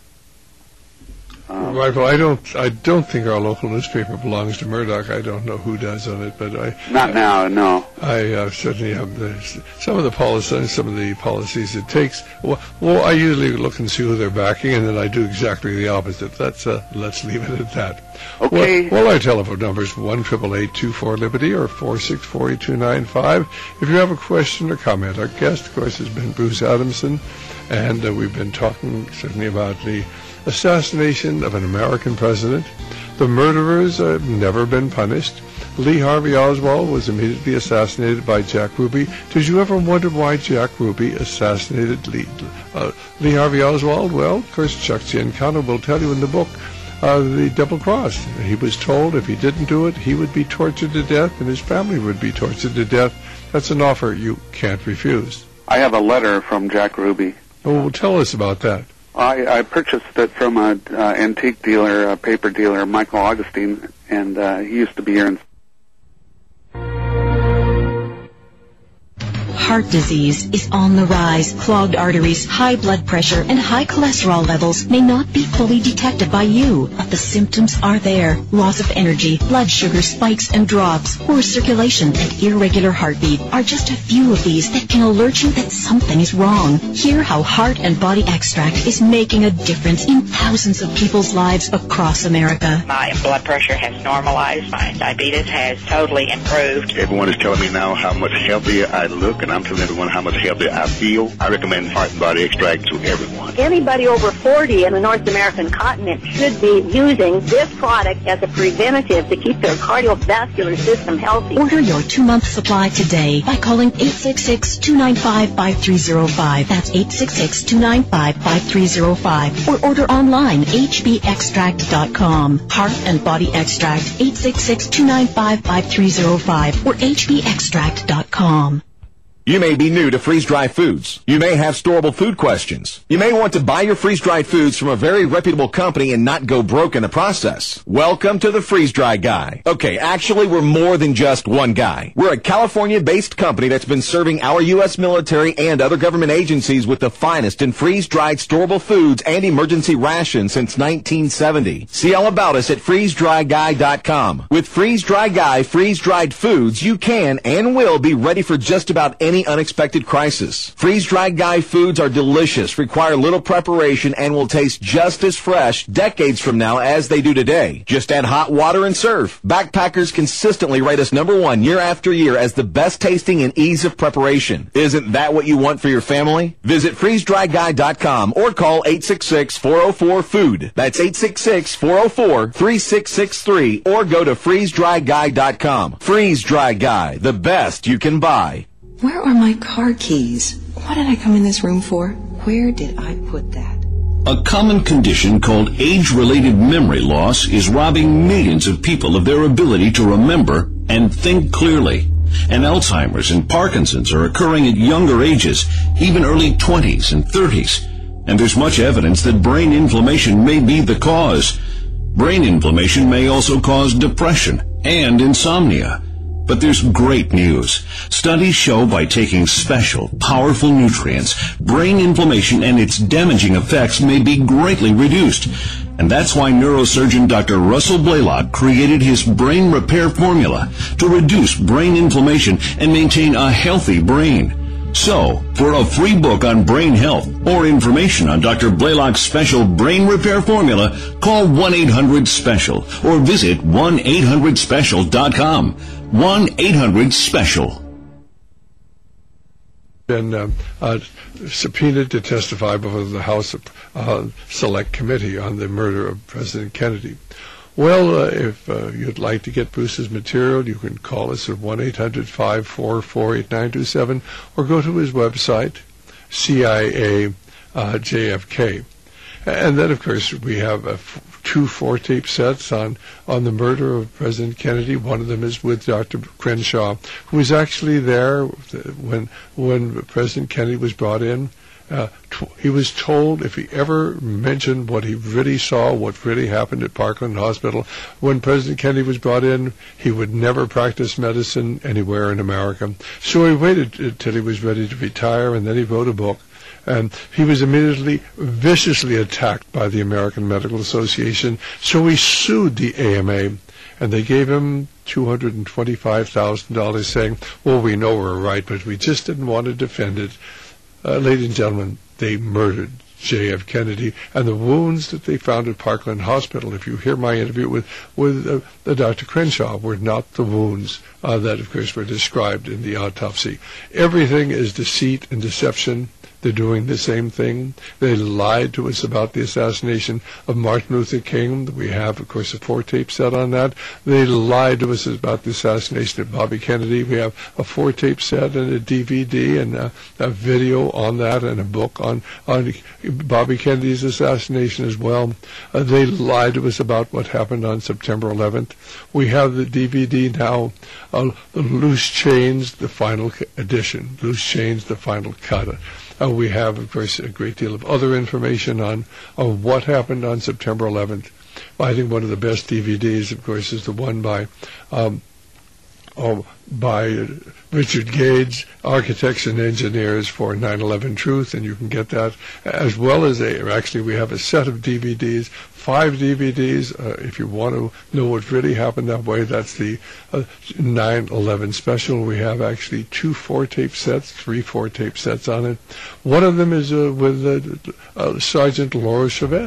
Right. Well, I don't think our local newspaper belongs to Murdoch. I don't know who does on it, but not now. No. I certainly have some of the policies it takes. Well, I usually look and see who they're backing, and then I do exactly the opposite. Let's leave it at that. Okay. Well, our telephone number is 1-888-24-LIBERTY or 464-8295. If you have a question or comment, our guest, of course, has been Bruce Adamson, and we've been talking certainly about the assassination of an American president. The murderers have never been punished. Lee Harvey Oswald was immediately assassinated by Jack Ruby. Did you ever wonder why Jack Ruby assassinated Lee Harvey Oswald? Well, of course, Chuck Giancana will tell you in the book, The Double Cross. He was told if he didn't do it, he would be tortured to death and his family would be tortured to death. That's an offer you can't refuse. I have a letter from Jack Ruby. Oh, well, tell us about that. I purchased it from an antique dealer, a paper dealer, Michael Augustine, and he used to be here in... Heart disease is on the rise. Clogged arteries, high blood pressure, and high cholesterol levels may not be fully detected by you, but the symptoms are there. Loss of energy, blood sugar spikes and drops, poor circulation, and irregular heartbeat are just a few of these that can alert you that something is wrong. Hear how Heart and Body Extract is making a difference in thousands of people's lives across America. My blood pressure has normalized. My diabetes has totally improved. Everyone is telling me now how much healthier I look, and I'm I'm telling everyone how much healthier I feel. I recommend Heart and Body Extract to everyone. Anybody over 40 in the North American continent should be using this product as a preventative to keep their cardiovascular system healthy. Order your 2-month supply today by calling 866-295-5305. That's 866-295-5305. Or order online, hbextract.com. Heart and Body Extract, 866-295-5305 or hbextract.com. You may be new to freeze-dried foods. You may have storable food questions. You may want to buy your freeze-dried foods from a very reputable company and not go broke in the process. Welcome to the Freeze-Dry Guy. Okay, actually, we're more than just one guy. We're a California-based company that's been serving our U.S. military and other government agencies with the finest in freeze-dried storable foods and emergency rations since 1970. See all about us at freezedryguy.com. With Freeze-Dry Guy freeze-dried foods, you can and will be ready for just about any unexpected crisis. Freeze-Dried Guy foods are delicious, require little preparation, and will taste just as fresh decades from now as they do today. Just add hot water and serve. Backpackers consistently rate us #1 year after year as the best tasting and ease of preparation. Isn't that what you want for your family? Visit freezedryguy.com or call 866-404-FOOD. That's 866-404-3663 or go to freezedryguy.com. Freeze-Dry Guy, the best you can buy. Where are my car keys? What did I come in this room for? Where did I put that? A common condition called age-related memory loss is robbing millions of people of their ability to remember and think clearly. And Alzheimer's and Parkinson's are occurring at younger ages, even early 20s and 30s. And there's much evidence that brain inflammation may be the cause. Brain inflammation may also cause depression and insomnia. But there's great news. Studies show by taking special, powerful nutrients, brain inflammation and its damaging effects may be greatly reduced. And that's why neurosurgeon Dr. Russell Blaylock created his brain repair formula to reduce brain inflammation and maintain a healthy brain. So, for a free book on brain health or information on Dr. Blaylock's special brain repair formula, call 1-800-SPECIAL or visit 1-800-SPECIAL.com. 1-800-SPECIAL. Been subpoenaed to testify before the House Select Committee on the murder of President Kennedy. Well, if you'd like to get Bruce's material, you can call us at 1-800-544-8927 or go to his website, CIA JFK. And then, of course, we have 2 4-tape sets on the murder of President Kennedy. One of them is with Dr. Crenshaw, who was actually there when President Kennedy was brought in. He was told if he ever mentioned what he really saw, what really happened at Parkland Hospital, when President Kennedy was brought in, he would never practice medicine anywhere in America. So he waited until he was ready to retire, and then he wrote a book. And he was immediately viciously attacked by the American Medical Association, so he sued the AMA, and they gave him $225,000, saying, well, we know we're right, but we just didn't want to defend it. Ladies and gentlemen, they murdered J.F. Kennedy, and the wounds that they found at Parkland Hospital, if you hear my interview with Dr. Crenshaw, were not the wounds that, of course, were described in the autopsy. Everything is deceit and deception. They're doing the same thing. They lied to us about the assassination of Martin Luther King. We have, of course, a 4-tape set on that. They lied to us about the assassination of Bobby Kennedy. We have a 4-tape set and a DVD and a video on that and a book on Bobby Kennedy's assassination as well. They lied to us about what happened on September 11th. We have the DVD now, Loose Chains, the final edition. Loose Chains, the final cut. We have, of course, a great deal of other information on what happened on September 11th. I think one of the best DVDs, of course, is the one by Richard Gage, Architects and Engineers for 9/11 Truth, and you can get that, as well as actually we have a set of DVDs, 5 DVDs, if you want to know what really happened that way. That's the 9/11 special. We have actually 2 4-tape sets, 3 4-tape sets on it. One of them is with Sergeant Laura Chavez.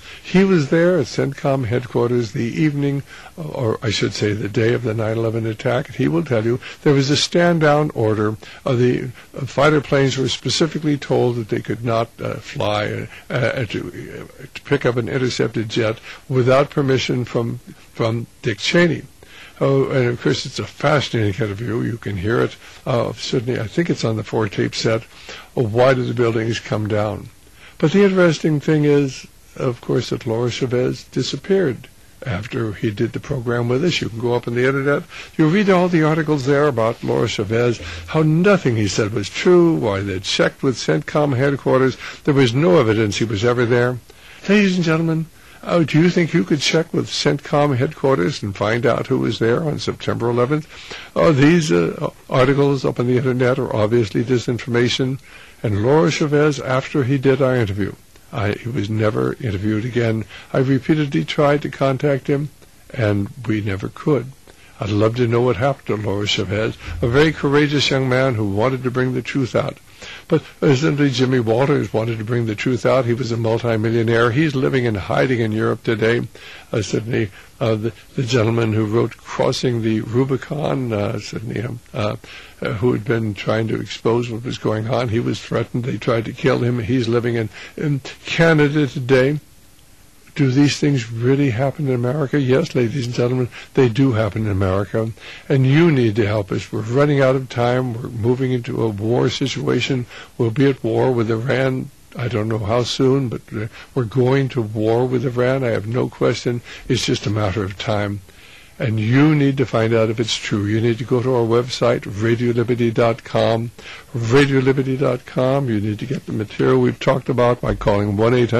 He was there at CENTCOM headquarters the evening, or I should say the day of the 9/11 attack, and he will tell you there was a stand-down order. The fighter planes were specifically told that they could not fly to pick up an intercepted jet without permission from Dick Cheney. Oh, and of course it's a fascinating interview. You can hear it. Certainly, I think it's on the 4-tape set. Why did the buildings come down? But the interesting thing is, of course, that Laura Chavez disappeared after he did the program with us. You can go up on the internet. You'll read all the articles there about Laura Chavez, how nothing he said was true, why they'd checked with CENTCOM headquarters. There was no evidence he was ever there. Ladies and gentlemen, do you think you could check with CENTCOM headquarters and find out who was there on September 11th? These articles up on the internet are obviously disinformation. And Laura Chavez, after he did our interview, he was never interviewed again. I repeatedly tried to contact him, and we never could. I'd love to know what happened to Laura Chavez, a very courageous young man who wanted to bring the truth out. But simply Jimmy Walters wanted to bring the truth out. He was a multimillionaire. He's living in hiding in Europe today. Certainly the gentleman who wrote Crossing the Rubicon, who had been trying to expose what was going on. He was threatened. They tried to kill him. He's living in Canada today. Do these things really happen in America? Yes, ladies and gentlemen, they do happen in America. And you need to help us. We're running out of time. We're moving into a war situation. We'll be at war with Iran. I don't know how soon, but we're going to war with Iran. I have no question. It's just a matter of time. And you need to find out if it's true. You need to go to our website, RadioLiberty.com. RadioLiberty.com. You need to get the material we've talked about by calling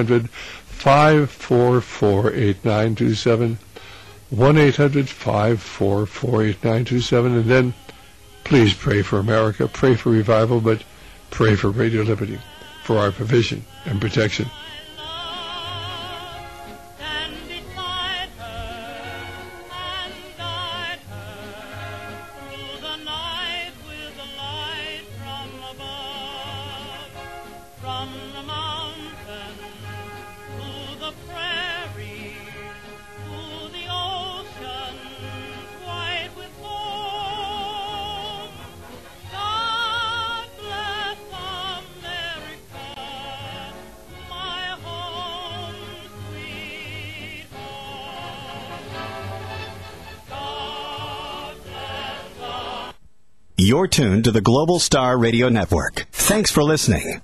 1-800-544-8927, 1-800-544-8927, and then please pray for America, pray for revival, but pray for Radio Liberty, for our provision and protection. You're tuned to the Global Star Radio Network. Thanks for listening.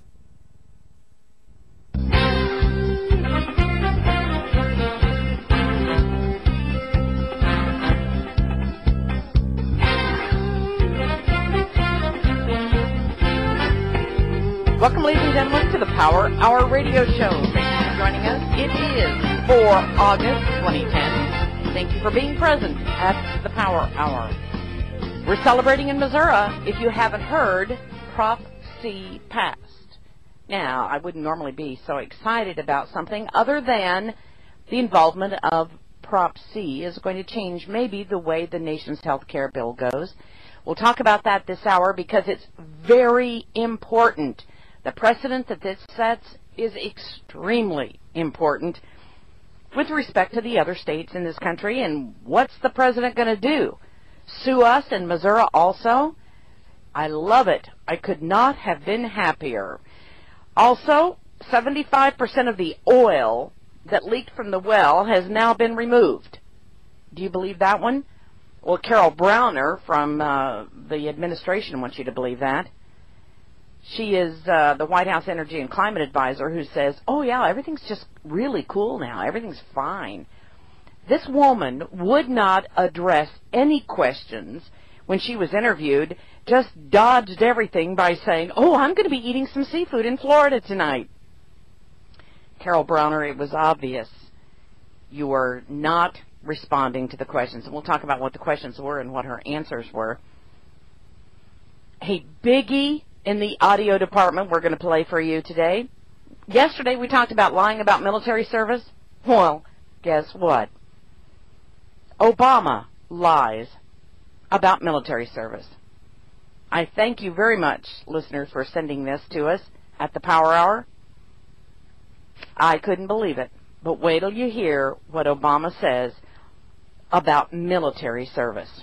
Welcome, ladies and gentlemen, to the Power Hour Radio Show. Thank you for joining us. It is for August 2010. Thank you for being present at the Power Hour. We're celebrating in Missouri, if you haven't heard, Prop C passed. Now, I wouldn't normally be so excited about something other than the involvement of Prop C is going to change maybe the way the nation's health care bill goes. We'll talk about that this hour because it's very important. The precedent that this sets is extremely important with respect to the other states in this country. And what's the president going to do? Sue us in Missouri also? I love it. I could not have been happier. Also, 75% of the oil that leaked from the well has now been removed. Do you believe that one? Well, Carol Browner from the administration wants you to believe that. She is the White House Energy and Climate Advisor who says, oh, yeah, everything's just really cool now. Everything's fine. This woman would not address any questions when she was interviewed, just dodged everything by saying, oh, I'm going to be eating some seafood in Florida tonight. Carol Browner, it was obvious you were not responding to the questions. And we'll talk about what the questions were and what her answers were. Hey, biggie in the audio department we're going to play for you today. Yesterday we talked about lying about military service. Well, guess what? Obama lies about military service. I thank you very much, listeners, for sending this to us at the Power Hour. I couldn't believe it. But wait till you hear what Obama says about military service.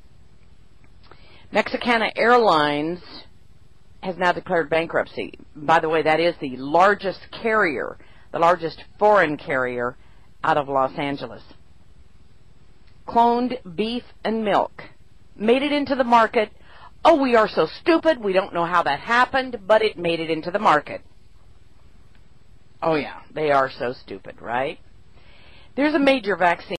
Mexicana Airlines has now declared bankruptcy. By the way, that is the largest carrier, the largest foreign carrier out of Los Angeles. Cloned beef and milk made it into the market. Oh, we are so stupid. We don't know how that happened, but it made it into the market. Oh, yeah, they are so stupid, right? There's a major vaccine